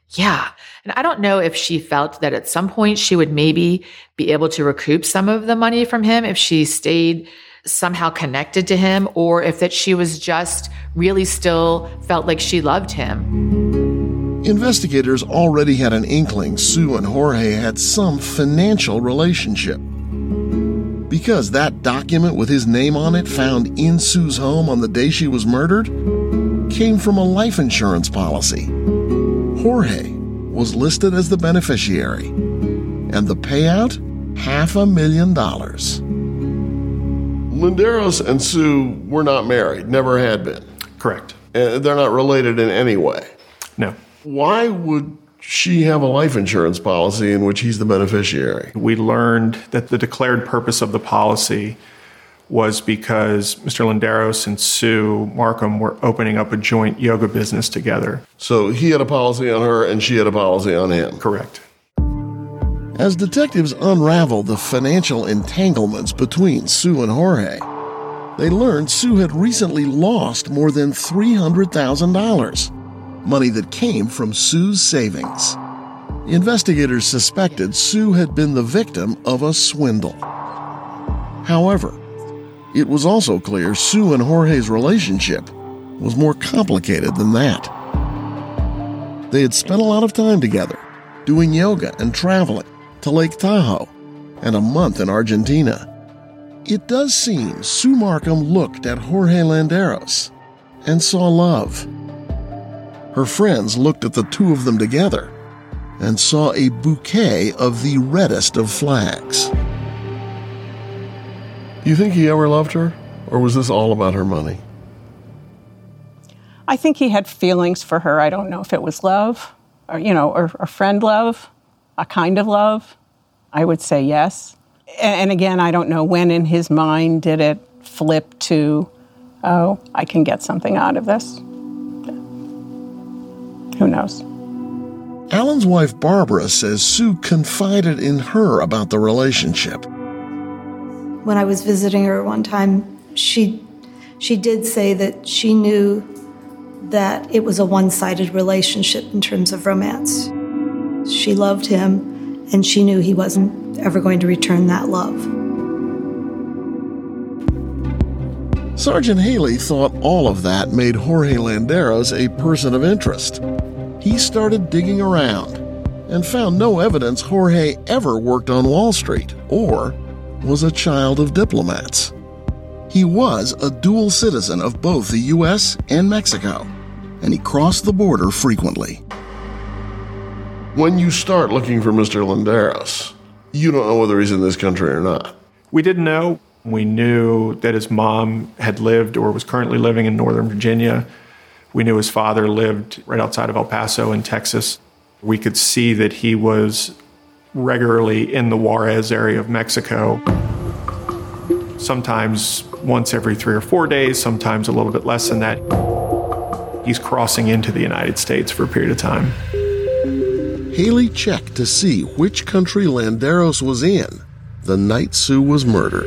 Yeah. And I don't know if she felt that at some point she would maybe be able to recoup some of the money from him if she stayed somehow connected to him, or if that she was just really still felt like she loved him. Investigators already had an inkling Sue and Jorge had some financial relationship. Because that document with his name on it found in Sue's home on the day she was murdered came from a life insurance policy. Jorge was listed as the beneficiary, and the payout, $500,000. Landeros and Sue were not married, never had been. Correct. They're not related in any way. No. Why would she have a life insurance policy in which he's the beneficiary? We learned that the declared purpose of the policy was because Mr. Landeros and Sue Markham were opening up a joint yoga business together. So he had a policy on her and she had a policy on him. Correct. As detectives unraveled the financial entanglements between Sue and Jorge, they learned Sue had recently lost more than $300,000, money that came from Sue's savings. Investigators suspected Sue had been the victim of a swindle. However, it was also clear Sue and Jorge's relationship was more complicated than that. They had spent a lot of time together, doing yoga and traveling to Lake Tahoe and a month in Argentina. It does seem Sue Markham looked at Jorge Landeros and saw love. Her friends looked at the two of them together and saw a bouquet of the reddest of flags. You think he ever loved her, or was this all about her money? I think he had feelings for her. I don't know if it was love, or friend love, a kind of love. I would say yes. And again, I don't know when in his mind did it flip to, oh, I can get something out of this. Who knows? Alan's wife, Barbara, says Sue confided in her about the relationship. When I was visiting her one time, she did say that she knew that it was a one-sided relationship in terms of romance. She loved him, and she knew he wasn't ever going to return that love. Sergeant Haley thought all of that made Jorge Landeros a person of interest. He started digging around and found no evidence Jorge ever worked on Wall Street or was a child of diplomats. He was a dual citizen of both the U.S. and Mexico, and he crossed the border frequently. When you start looking for Mr. Landeros, you don't know whether he's in this country or not. We didn't know. We knew that his mom had lived or was currently living in Northern Virginia. We knew his father lived right outside of El Paso in Texas. We could see that he was regularly in the Juarez area of Mexico, sometimes once every 3 or 4 days, sometimes a little bit less than that. He's crossing into the United States for a period of time. Haley checked to see which country Landeros was in the night Sue was murdered.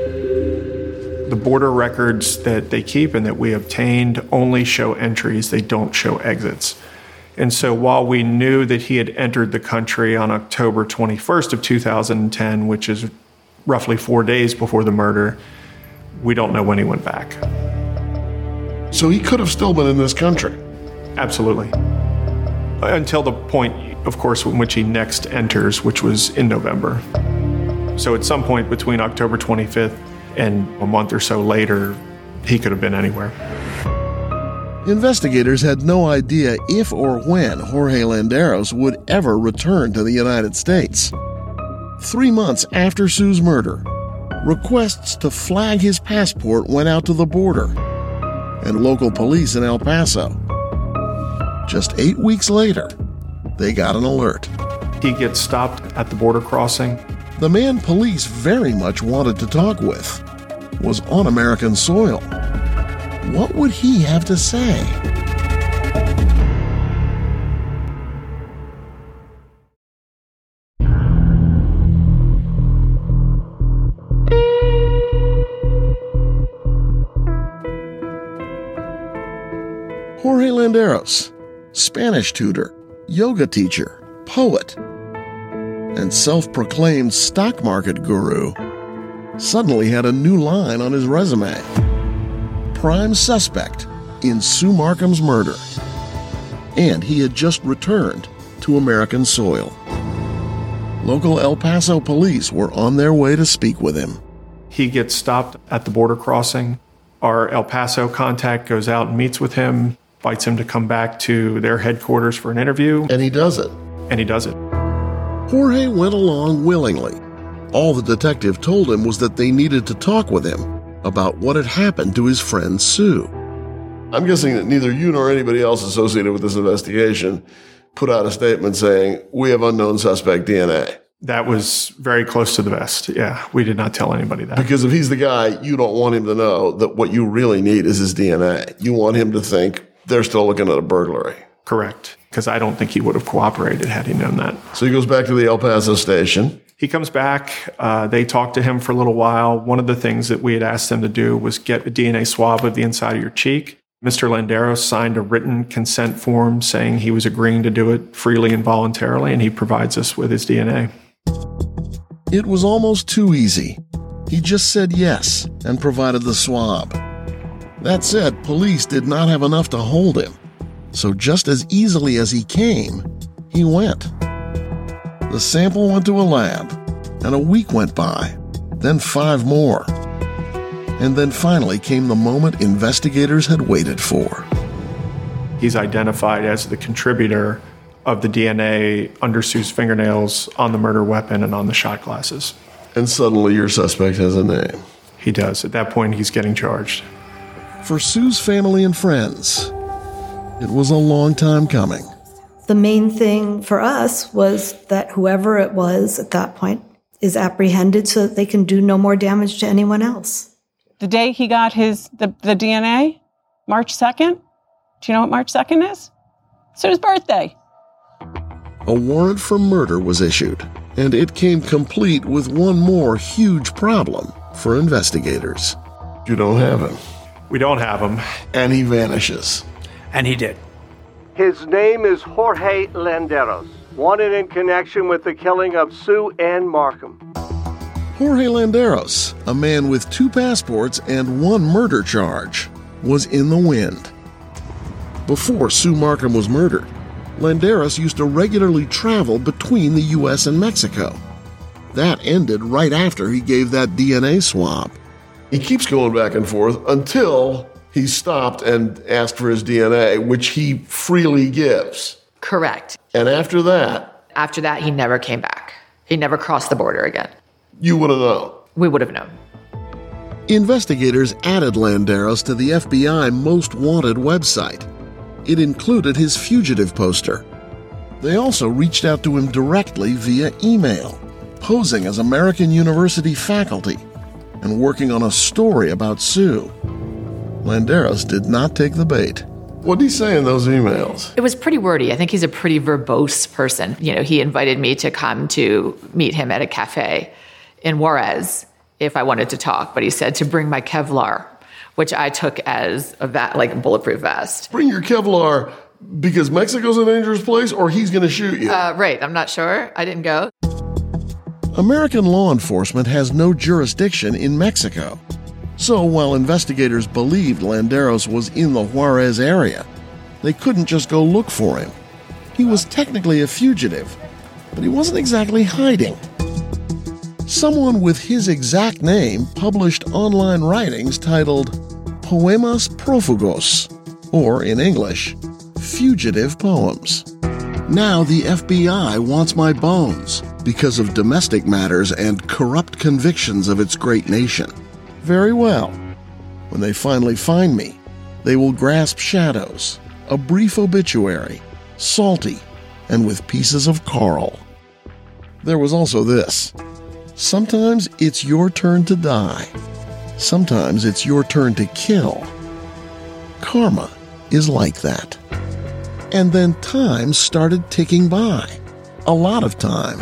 The border records that they keep and that we obtained only show entries, they don't show exits. And so while we knew that he had entered the country on October 21st of 2010, which is roughly 4 days before the murder, we don't know when he went back. So he could have still been in this country? Absolutely. Until the point, of course, in which he next enters, which was in November. So at some point between October 25th and a month or so later, he could have been anywhere. Investigators had no idea if or when Jorge Landeros would ever return to the United States. 3 months after Sue's murder, requests to flag his passport went out to the border and local police in El Paso. Just 8 weeks later, they got an alert. He gets stopped at the border crossing. The man police very much wanted to talk with was on American soil. What would he have to say? Jorge Landeros, Spanish tutor, yoga teacher, poet, and self-proclaimed stock market guru suddenly had a new line on his resume. Prime suspect in Sue Marcum's murder. And he had just returned to American soil. Local El Paso police were on their way to speak with him. He gets stopped at the border crossing. Our El Paso contact goes out and meets with him, invites him to come back to their headquarters for an interview. And he does it. Jorge went along willingly. All the detective told him was that they needed to talk with him about what had happened to his friend Sue. I'm guessing that neither you nor anybody else associated with this investigation put out a statement saying, we have unknown suspect DNA. That was very close to the vest. Yeah, we did not tell anybody that. Because if he's the guy, you don't want him to know that what you really need is his DNA. You want him to think they're still looking at a burglary. Correct. Because I don't think he would have cooperated had he known that. So he goes back to the El Paso station. He comes back. They talk to him for a little while. One of the things that we had asked them to do was get a DNA swab of the inside of your cheek. Mr. Landeros signed a written consent form saying he was agreeing to do it freely and voluntarily, and he provides us with his DNA. It was almost too easy. He just said yes and provided the swab. That said, police did not have enough to hold him. So just as easily as he came, he went. The sample went to a lab, and a week went by, then 5 more. And then finally came the moment investigators had waited for. He's identified as the contributor of the DNA under Sue's fingernails on the murder weapon and on the shot glasses. And suddenly your suspect has a name. He does. At that point, he's getting charged. For Sue's family and friends, it was a long time coming. The main thing for us was that whoever it was at that point is apprehended so that they can do no more damage to anyone else. The day he got the DNA, March 2nd, do you know what March 2nd is? It's his birthday. A warrant for murder was issued, and it came complete with one more huge problem for investigators. You don't have him. We don't have him. And he vanishes. And he did. His name is Jorge Landeros, wanted in connection with the killing of Sue Ann Marcum. Jorge Landeros, a man with 2 passports and 1 murder charge, was in the wind. Before Sue Marcum was murdered, Landeros used to regularly travel between the U.S. and Mexico. That ended right after he gave that DNA swab. He keeps going back and forth until he stopped and asked for his DNA, which he freely gives. Correct. And after that? After that, he never came back. He never crossed the border again. You would have known. We would have known. Investigators added Landeros to the FBI Most Wanted website. It included his fugitive poster. They also reached out to him directly via email, posing as American University faculty and working on a story about Sue. Landeros did not take the bait. What did he say in those emails? It was pretty wordy. I think he's a pretty verbose person. You know, he invited me to come to meet him at a cafe in Juarez if I wanted to talk, but he said to bring my Kevlar, which I took as a like a bulletproof vest. Bring your Kevlar because Mexico's a dangerous place, or he's going to shoot you? Right, I'm not sure. I didn't go. American law enforcement has no jurisdiction in Mexico. So while investigators believed Landeros was in the Juarez area, they couldn't just go look for him. He was technically a fugitive, but he wasn't exactly hiding. Someone with his exact name published online writings titled Poemas Prófugos, or in English, Fugitive Poems. Now the FBI wants my bones because of domestic matters and corrupt convictions of its great nation. Very well. When they finally find me, they will grasp shadows, a brief obituary, salty, and with pieces of coral. There was also this. Sometimes it's your turn to die. Sometimes it's your turn to kill. Karma is like that. And then time started ticking by. A lot of time.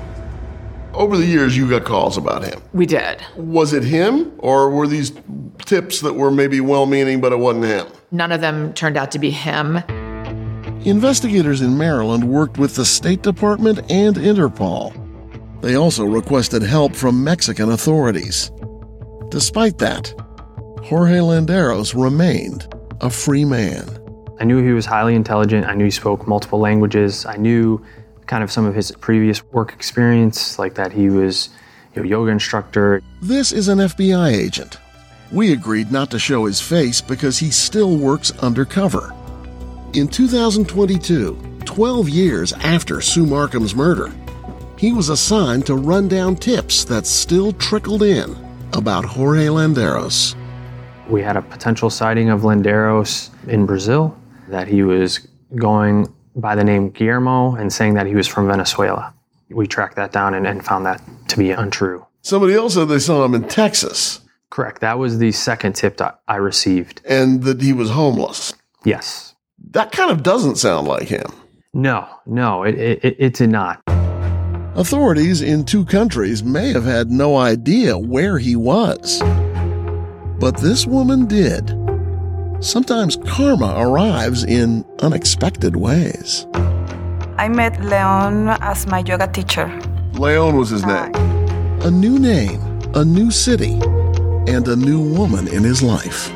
Over the years, you got calls about him. We did. Was it him, or were these tips that were maybe well-meaning, but it wasn't him? None of them turned out to be him. Investigators in Maryland worked with the State Department and Interpol. They also requested help from Mexican authorities. Despite that, Jorge Landeros remained a free man. I knew he was highly intelligent. I knew he spoke multiple languages. I knew kind of some of his previous work experience, like that he was a yoga instructor. This is an FBI agent. We agreed not to show his face because he still works undercover. In 2022, 12 years after Sue Marcum's murder, he was assigned to run down tips that still trickled in about Jorge Landeros. We had a potential sighting of Landeros in Brazil, that he was going by the name Guillermo and saying that he was from Venezuela. We tracked that down and found that to be untrue. Somebody else said they saw him in Texas. Correct. That was the second tip that I received. And that he was homeless. Yes. That kind of doesn't sound like him. No, it did not. Authorities in 2 countries may have had no idea where he was. But this woman did. Sometimes karma arrives in unexpected ways. I met Leon as my yoga teacher. Leon was his name. A new name, a new city, and a new woman in his life.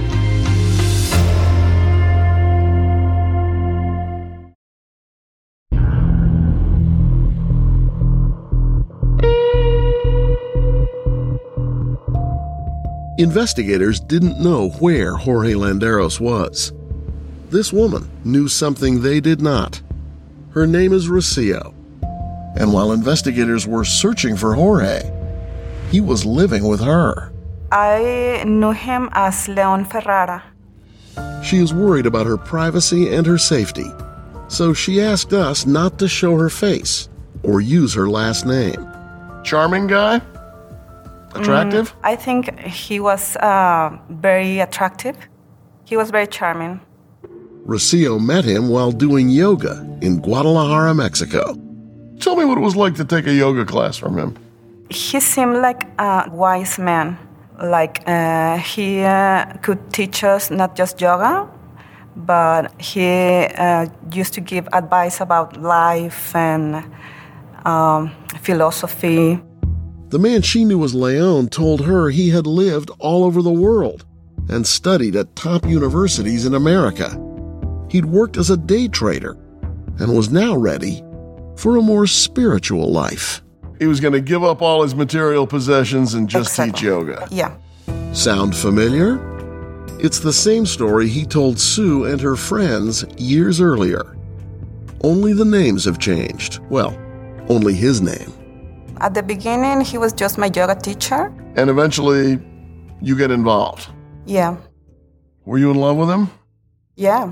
Investigators didn't know where Jorge Landeros was. This woman knew something they did not. Her name is Rocio. And while investigators were searching for Jorge, he was living with her. I knew him as Leon Ferrara. She is worried about her privacy and her safety, so she asked us not to show her face or use her last name. Charming guy? Attractive? I think he was very attractive. He was very charming. Rocio met him while doing yoga in Guadalajara, Mexico. Tell me what it was like to take a yoga class from him. He seemed like a wise man. Like he could teach us not just yoga, but he used to give advice about life and philosophy. The man she knew as Leon told her he had lived all over the world and studied at top universities in America. He'd worked as a day trader and was now ready for a more spiritual life. He was going to give up all his material possessions and just teach yoga. Yeah. Sound familiar? It's the same story he told Sue and her friends years earlier. Only the names have changed. Well, only his name. At the beginning, he was just my yoga teacher. And eventually, you get involved. Yeah. Were you in love with him? Yeah.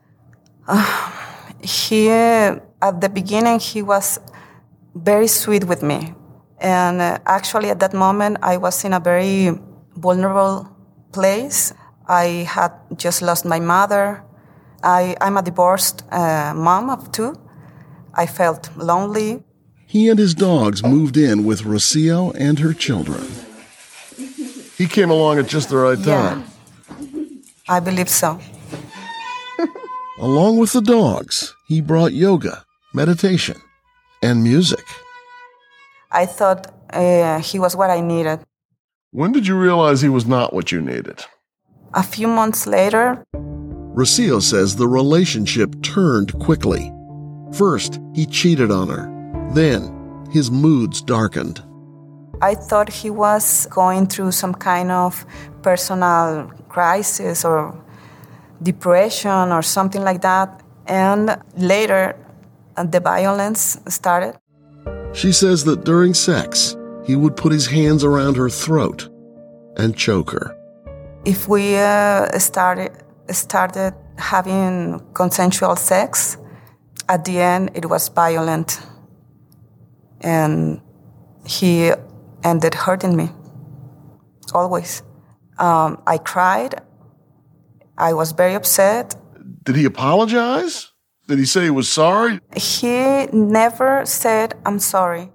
At the beginning, he was very sweet with me. And actually, at that moment, I was in a very vulnerable place. I had just lost my mother. I'm a divorced mom of 2. I felt lonely. He and his dogs moved in with Rocio and her children. He came along at just the right time. Yeah, I believe so. Along with the dogs, he brought yoga, meditation, and music. I thought he was what I needed. When did you realize he was not what you needed? A few months later. Rocio says the relationship turned quickly. First, he cheated on her. Then, his moods darkened. I thought he was going through some kind of personal crisis or depression or something like that. And later, the violence started. She says that during sex, he would put his hands around her throat and choke her. If we started having consensual sex, at the end, it was violent. And he ended hurting me, always. I cried. I was very upset. Did he apologize? Did he say he was sorry? He never said, I'm sorry.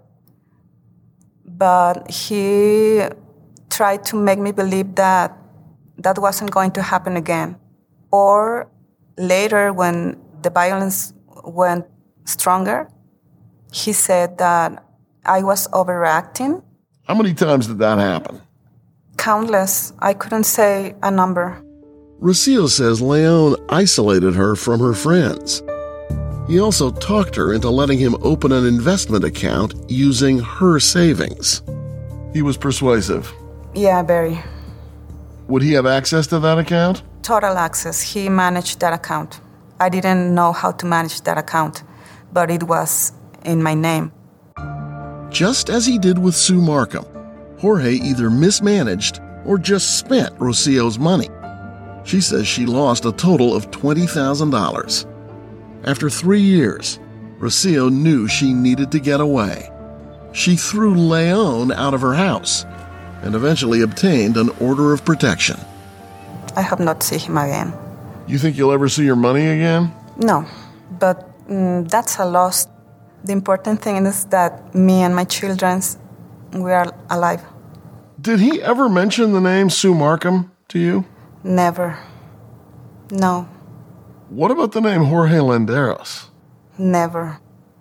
But he tried to make me believe that that wasn't going to happen again. Or later, when the violence went stronger. He said that I was overreacting. How many times did that happen? Countless. I couldn't say a number. Rocio says Leon isolated her from her friends. He also talked her into letting him open an investment account using her savings. He was persuasive. Yeah, very. Would he have access to that account? Total access. He managed that account. I didn't know how to manage that account, but it was in my name. Just as he did with Sue Markham, Jorge either mismanaged or just spent Rocio's money. She says she lost a total of $20,000. After 3 years, Rocio knew she needed to get away. She threw Leon out of her house and eventually obtained an order of protection. I have not seen him again. You think you'll ever see your money again? No, but that's a loss. The important thing is that me and my children, we are alive. Did he ever mention the name Sue Markham to you? Never. No. What about the name Jorge Landeros? Never.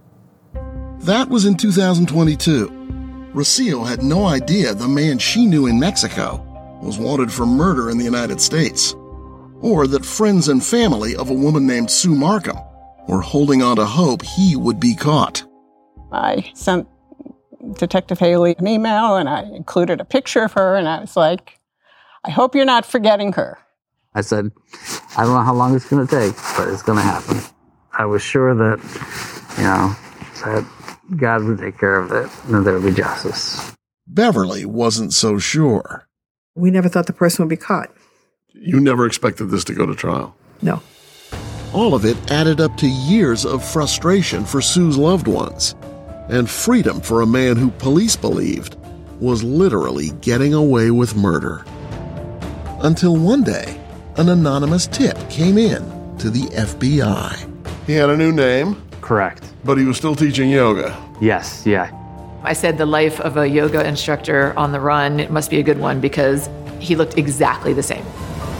That was in 2022. Rocio had no idea the man she knew in Mexico was wanted for murder in the United States, or that friends and family of a woman named Sue Markham were holding on to hope he would be caught. I sent Detective Haley an email, and I included a picture of her, and I was like, I hope you're not forgetting her. I said, I don't know how long it's going to take, but it's going to happen. I was sure that, that God would take care of it and there would be justice. Beverly wasn't so sure. We never thought the person would be caught. You never expected this to go to trial? No. All of it added up to years of frustration for Sue's loved ones and freedom for a man who police believed was literally getting away with murder. Until one day, an anonymous tip came in to the FBI. He had a new name? Correct. But he was still teaching yoga? Yes, yeah. I said the life of a yoga instructor on the run, it must be a good one because he looked exactly the same.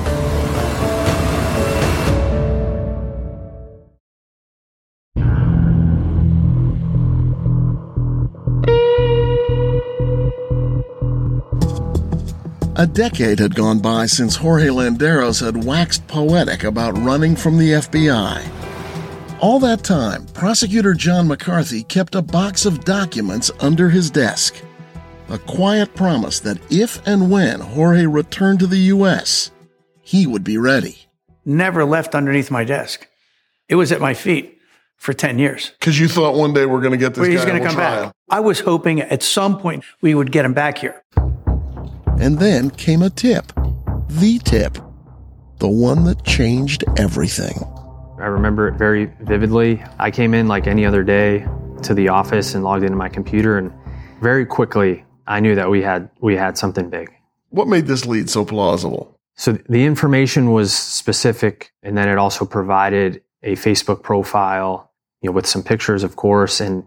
A decade had gone by since Jorge Landeros had waxed poetic about running from the FBI. All that time, prosecutor John McCarthy kept a box of documents under his desk. A quiet promise that if and when Jorge returned to the U.S., he would be ready. Never left underneath my desk. It was at my feet for 10 years. Because you thought one day we're going to get this guy he's going to come back. I was hoping at some point we would get him back here. And then came a tip. The tip. The one that changed everything. I remember it very vividly. I came in like any other day to the office and logged into my computer, and very quickly I knew that we had something big. What made this lead so plausible? So the information was specific, and then it also provided a Facebook profile, with some pictures, of course, and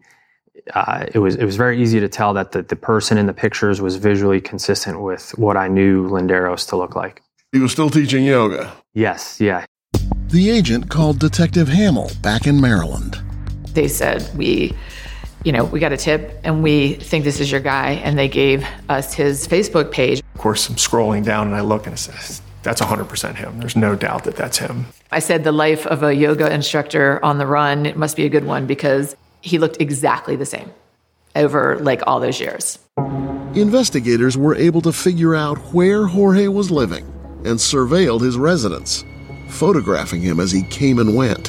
it was very easy to tell that the person in the pictures was visually consistent with what I knew Landeros to look like. He was still teaching yoga? Yes, yeah. The agent called Detective Hamill back in Maryland. They said, we got a tip and we think this is your guy. And they gave us his Facebook page. Of course, I'm scrolling down and I look and it says, that's 100% him. There's no doubt that that's him. I said the life of a yoga instructor on the run, it must be a good one because he looked exactly the same over all those years. Investigators were able to figure out where Jorge was living and surveilled his residence, photographing him as he came and went.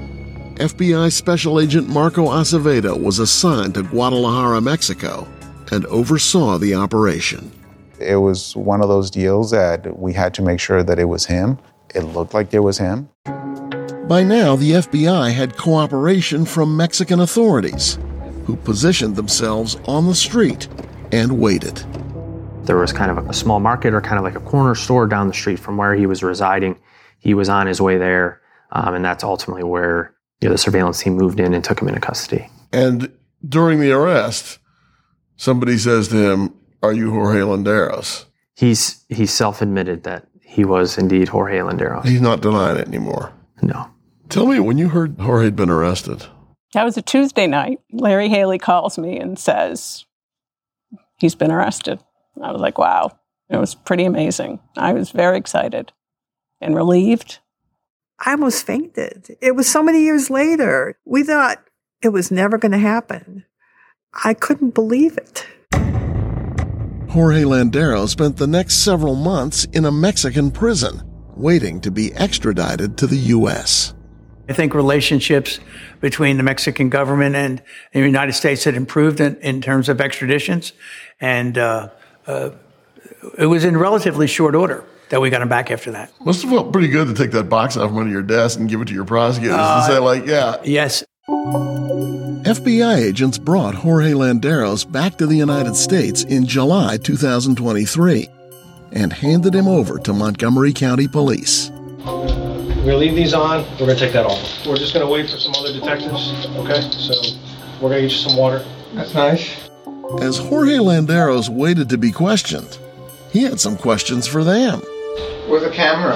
FBI Special Agent Marco Acevedo was assigned to Guadalajara, Mexico, and oversaw the operation. It was one of those deals that we had to make sure that it was him. It looked like it was him. By now, the FBI had cooperation from Mexican authorities, who positioned themselves on the street and waited. There was kind of a small market or kind of like a corner store down the street from where he was residing. He was on his way there, and that's ultimately where the surveillance team moved in and took him into custody. And during the arrest, somebody says to him, "Are you Jorge Landeros?" He self-admitted that he was indeed Jorge Landeros. He's not denying it anymore. No. Tell me, when you heard Jorge had been arrested. That was a Tuesday night. Larry Haley calls me and says, he's been arrested. I was like, wow. It was pretty amazing. I was very excited and relieved. I almost fainted. It was so many years later. We thought it was never going to happen. I couldn't believe it. Jorge Landeros spent the next several months in a Mexican prison, waiting to be extradited to the U.S. I think relationships between the Mexican government and the United States had improved in terms of extraditions. And it was in relatively short order that we got him back after that. Must have felt pretty good to take that box out from under your desk and give it to your prosecutors and say, like, yeah. Yes. FBI agents brought Jorge Landeros back to the United States in July 2023 and handed him over to Montgomery County Police. We're going to leave these on. We're going to take that off. We're just going to wait for some other detectives, okay? So we're going to get you some water. That's nice. As Jorge Landeros waited to be questioned, he had some questions for them. Where's the camera?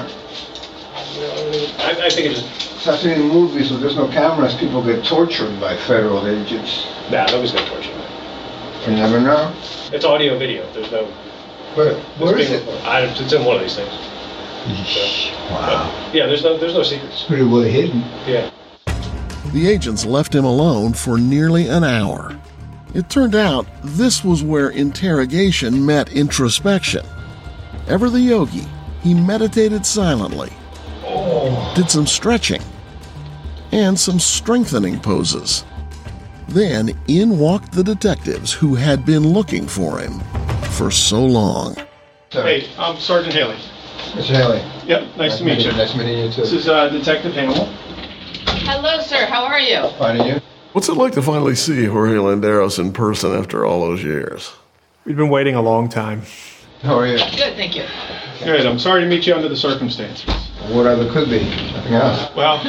I think it's actually in movies where there's no cameras, people get tortured by federal agents. Nah, nobody's going to torture you. You never know. It's audio video. There's no... Where is it? It's in one of these things. Wow. Yeah, there's no secrets. It's pretty well hidden. Yeah. The agents left him alone for nearly an hour. It turned out this was where interrogation met introspection. Ever the yogi, he meditated silently, did some stretching, and some strengthening poses. Then in walked the detectives who had been looking for him for so long. Hey, I'm Sergeant Haley. Mr. Haley. Yep, nice to meet you. Nice meeting you, too. This is Detective Hamill. Hello, sir. How are you? Fine, and you? What's it like to finally see Jorge Landeros in person after all those years? We've been waiting a long time. How are you? Good, thank you. Good. I'm sorry to meet you under the circumstances. Whatever could be. Nothing else. Well,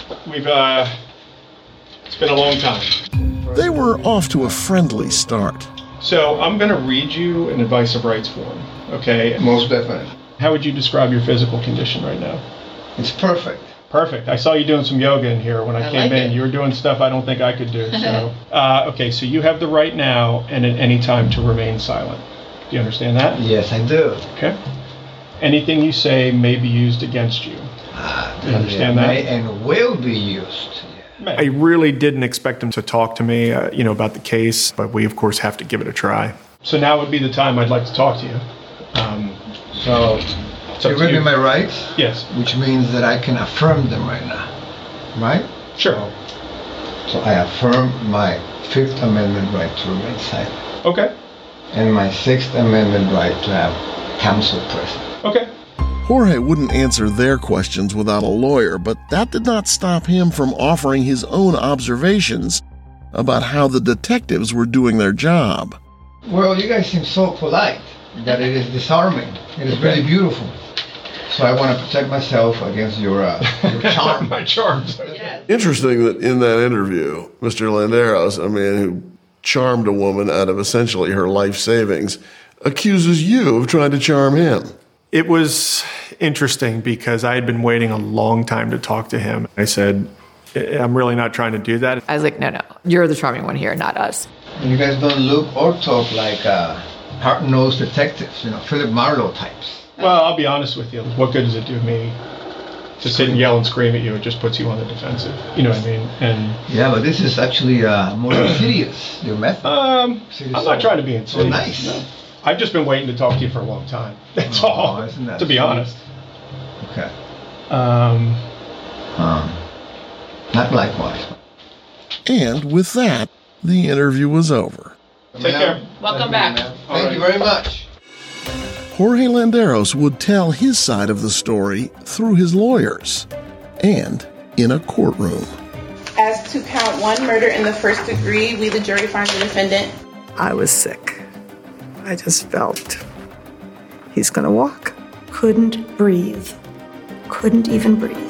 it's been a long time. They were off to a friendly start. So I'm going to read you an advice of rights form, okay? Most definitely. How would you describe your physical condition right now? It's perfect. Perfect. I saw you doing some yoga in here when I came in. You were doing stuff I don't think I could do. So, okay, so you have the right now and at any time to remain silent. Do you understand that? Yes, I do. Okay. Anything you say may be used against you. Do you understand that? May and will be used. I really didn't expect him to talk to me, about the case, but we, of course, have to give it a try. So now would be the time I'd like to talk to you. So you're giving me my rights? Yes. Which means that I can affirm them right now, right? Sure. So I affirm my Fifth Amendment right to remain silent. Okay. And my Sixth Amendment right to have counsel present. Okay. Jorge wouldn't answer their questions without a lawyer, but that did not stop him from offering his own observations about how the detectives were doing their job. Well, you guys seem so polite that it is disarming. It is really beautiful. So I want to protect myself against your charm. My charms. Interesting that in that interview, Mr. Landeros, a man who charmed a woman out of essentially her life savings, accuses you of trying to charm him. It was interesting because I had been waiting a long time to talk to him. I said, I'm really not trying to do that. I was like, no, you're the charming one here, not us. You guys don't look or talk like hard-nosed detectives, Philip Marlowe types. Well, I'll be honest with you. What good does it do me to sit and yell and scream at you? It just puts you on the defensive. You know what I mean? And yeah, but this is actually more insidious, your method. I'm not trying to be insidious. Oh, nice. No. I've just been waiting to talk to you for a long time. That's all, isn't that to be sweet? honest. Okay. Not likewise. And with that, the interview was over. Take care. Welcome back. Thank you very much. Jorge Landeros would tell his side of the story through his lawyers and in a courtroom. As to count 1, murder in the first degree, we, the jury, find the defendant. I was sick. I just felt he's going to walk. Couldn't breathe. Couldn't even breathe.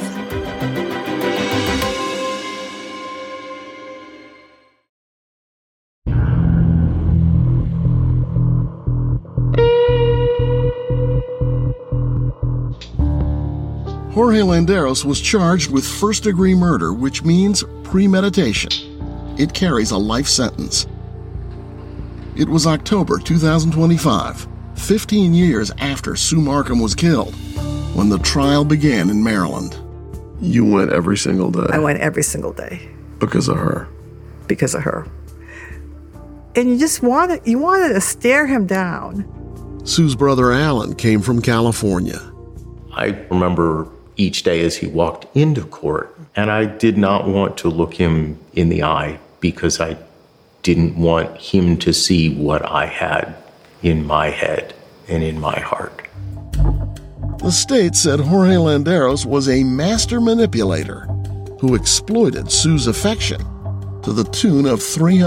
Jorge Landeros was charged with first-degree murder, which means premeditation. It carries a life sentence. It was October 2025, 15 years after Sue Markham was killed, when the trial began in Maryland. You went every single day? I went every single day. Because of her? Because of her. And you wanted to stare him down. Sue's brother Alan came from California. I remember each day as he walked into court, and I did not want to look him in the eye because I didn't want him to see what I had in my head and in my heart. The state said Jorge Landeros was a master manipulator who exploited Sue's affection to the tune of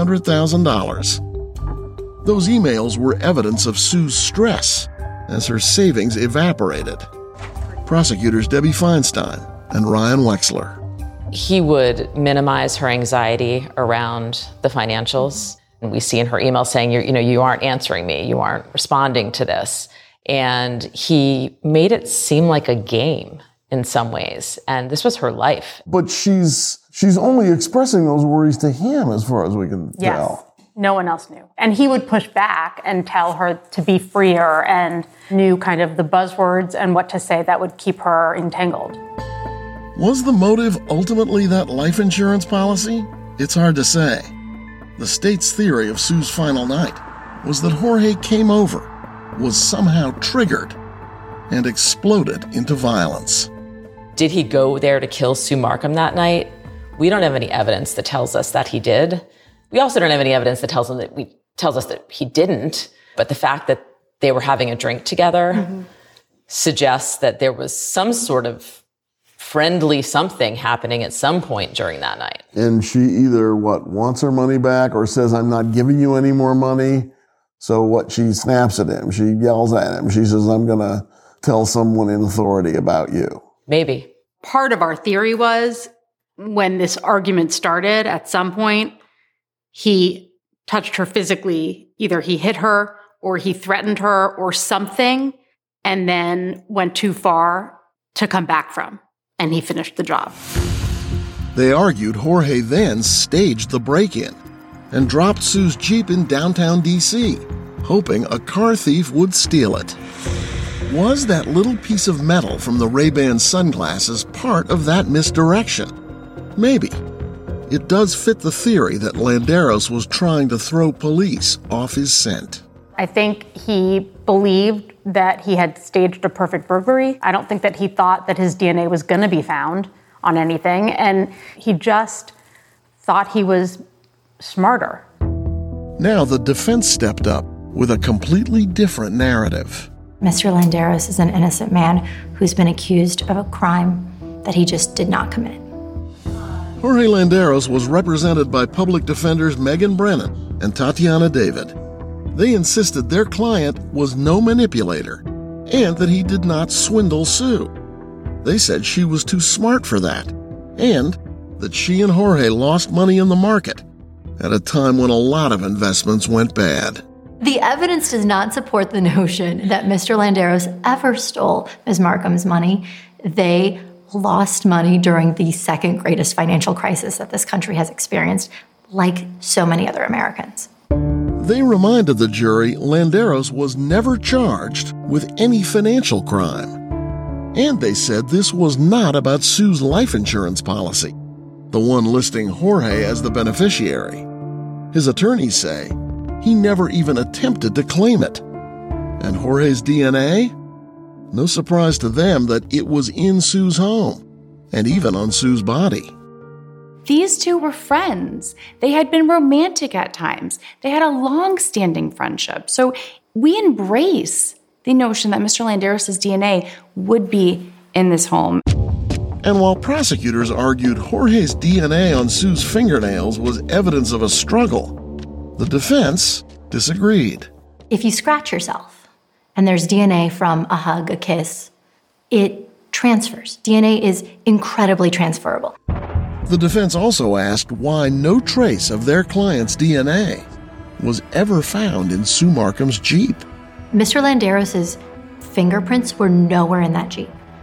$300,000. Those emails were evidence of Sue's stress as her savings evaporated. Prosecutors Debbie Feinstein and Ryan Wexler. He would minimize her anxiety around the financials. And we see in her email saying, you aren't answering me, you aren't responding to this. And he made it seem like a game in some ways. And this was her life. But she's only expressing those worries to him as far as we can tell. No one else knew. And he would push back and tell her to be freer and knew kind of the buzzwords and what to say that would keep her entangled. Was the motive ultimately that life insurance policy? It's hard to say. The state's theory of Sue's final night was that Jorge came over, was somehow triggered, and exploded into violence. Did he go there to kill Sue Markham that night? We don't have any evidence that tells us that he did. We also don't have any evidence that tells us that he didn't. But the fact that they were having a drink together suggests that there was some sort of friendly something happening at some point during that night. And she either, wants her money back or says, I'm not giving you any more money. So she snaps at him. She yells at him. She says, I'm going to tell someone in authority about you. Maybe. Part of our theory was when this argument started, at some point, he touched her physically. Either he hit her or he threatened her or something, and then went too far to come back from. And he finished the job. They argued Jorge then staged the break-in and dropped Sue's Jeep in downtown D.C., hoping a car thief would steal it. Was that little piece of metal from the Ray-Ban sunglasses part of that misdirection? Maybe. It does fit the theory that Landeros was trying to throw police off his scent. I think he believed that he had staged a perfect burglary. I don't think that he thought that his DNA was going to be found on anything, and he just thought he was smarter. Now the defense stepped up with a completely different narrative. Mr. Landeros is an innocent man who's been accused of a crime that he just did not commit. Jorge Landeros was represented by public defenders Megan Brennan and Tatiana David. They insisted their client was no manipulator and that he did not swindle Sue. They said she was too smart for that and that she and Jorge lost money in the market at a time when a lot of investments went bad. The evidence does not support the notion that Mr. Landeros ever stole Ms. Markham's money. They lost money during the second greatest financial crisis that this country has experienced, like so many other Americans. They reminded the jury Landeros was never charged with any financial crime. And they said this was not about Sue's life insurance policy, the one listing Jorge as the beneficiary. His attorneys say he never even attempted to claim it. And Jorge's DNA? No surprise to them that it was in Sue's home, and even on Sue's body. These two were friends. They had been romantic at times. They had a long-standing friendship. So we embrace the notion that Mr. Landeros' DNA would be in this home. And while prosecutors argued Jorge's DNA on Sue's fingernails was evidence of a struggle, the defense disagreed. If you scratch yourself and there's DNA from a hug, a kiss, it transfers. DNA is incredibly transferable. The defense also asked why no trace of their client's DNA was ever found in Sue Markham's Jeep. Mr. Landeros' fingerprints were nowhere in that Jeep.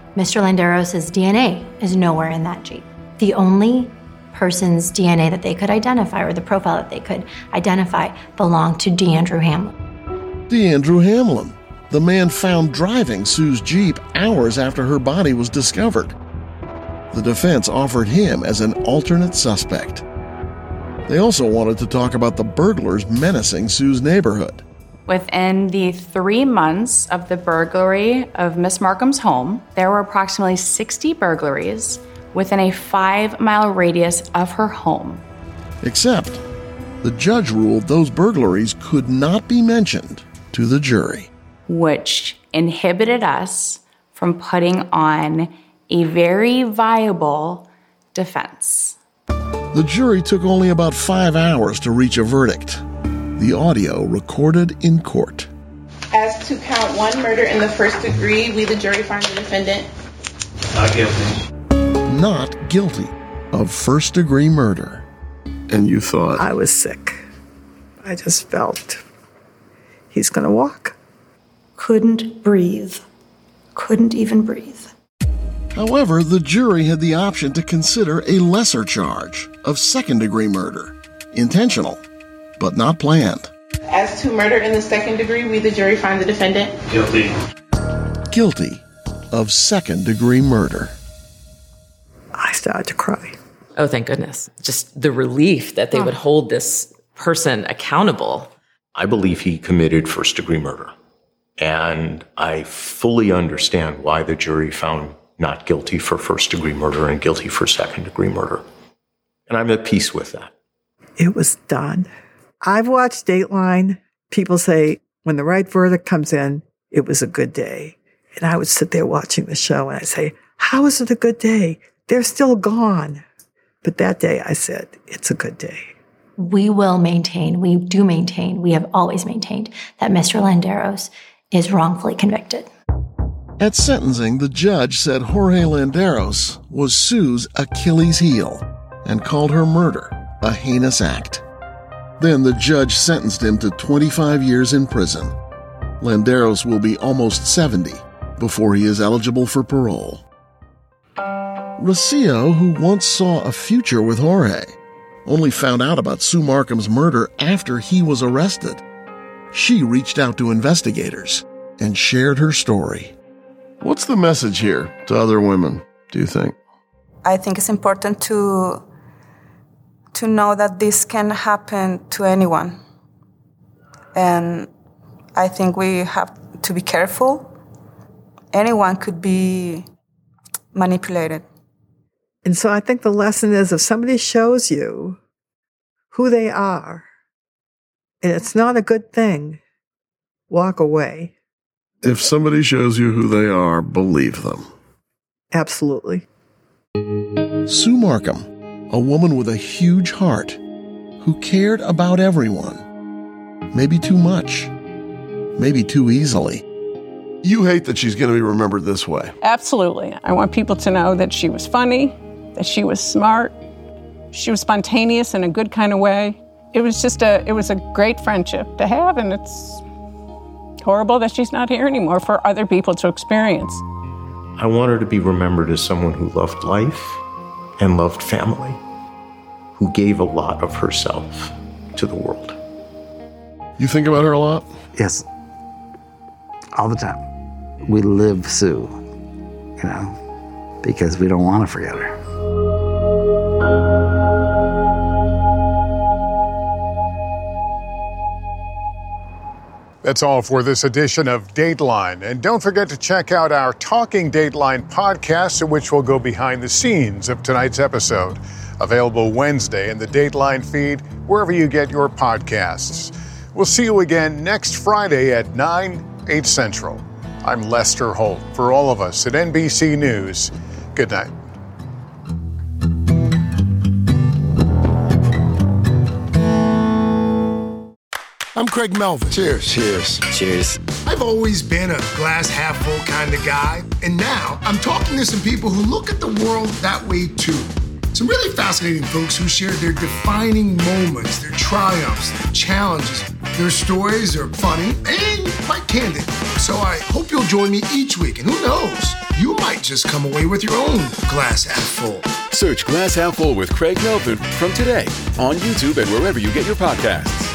Mr. Landeros' DNA is nowhere in that Jeep. The only person's DNA that they could identify, or the profile that they could identify, belonged to DeAndrew Hamlin. DeAndrew Hamlin, the man found driving Sue's Jeep hours after her body was discovered. The defense offered him as an alternate suspect. They also wanted to talk about the burglars menacing Sue's neighborhood. Within the 3 months of the burglary of Miss Markham's home, there were approximately 60 burglaries within a 5-mile radius of her home. Except, the judge ruled those burglaries could not be mentioned to the jury, which inhibited us from putting on a very viable defense. The jury took only about 5 hours to reach a verdict. The audio recorded in court. As to count 1, murder in the first degree, we, the jury, find the defendant Not guilty. Not guilty of first-degree murder. And you thought? I was sick. I just felt he's going to walk. Couldn't breathe. Couldn't even breathe. However, the jury had the option to consider a lesser charge of second-degree murder, intentional, but not planned. As to murder in the second degree, we, the jury, find the defendant Guilty. Guilty of second-degree murder. I started to cry. Oh, thank goodness. Just the relief that they would hold this person accountable. I believe he committed first-degree murder. And I fully understand why the jury found not guilty for first-degree murder and guilty for second-degree murder. And I'm at peace with that. It was done. I've watched Dateline. People say when the right verdict comes in, it was a good day. And I would sit there watching the show and I'd say, how is it a good day? They're still gone. But that day I said, it's a good day. We will maintain, we do maintain, we have always maintained that Mr. Landeros is wrongfully convicted. At sentencing, the judge said Jorge Landeros was Sue's Achilles heel and called her murder a heinous act. Then the judge sentenced him to 25 years in prison. Landeros will be almost 70 before he is eligible for parole. Rocio, who once saw a future with Jorge, only found out about Sue Markham's murder after he was arrested. She reached out to investigators and shared her story. What's the message here to other women, do you think? I think it's important to know that this can happen to anyone. And I think we have to be careful. Anyone could be manipulated. And so I think the lesson is if somebody shows you who they are, and it's not a good thing, walk away. If somebody shows you who they are, believe them. Absolutely. Sue Markham, a woman with a huge heart who cared about everyone. Maybe too much. Maybe too easily. You hate that she's going to be remembered this way. Absolutely. I want people to know that she was funny, that she was smart, she was spontaneous in a good kind of way. It was a great friendship to have, and it's horrible that she's not here anymore for other people to experience. I want her to be remembered as someone who loved life and loved family, who gave a lot of herself to the world. You think about her a lot? Yes. All the time. We live Sue, because we don't want to forget her. That's all for this edition of Dateline. And don't forget to check out our Talking Dateline podcast, in which we'll go behind the scenes of tonight's episode. Available Wednesday in the Dateline feed, wherever you get your podcasts. We'll see you again next Friday at 9, 8 Central. I'm Lester Holt. For all of us at NBC News, good night. I'm Craig Melvin. Cheers. Cheers. Cheers. I've always been a glass half full kind of guy, and now I'm talking to some people who look at the world that way too. Some really fascinating folks who share their defining moments, their triumphs, their challenges, Their stories are funny and quite candid. So I hope you'll join me each week. And who knows, you might just come away with your own glass half full. Search Glass Half Full with Craig Melvin from Today on YouTube and wherever you get your podcasts.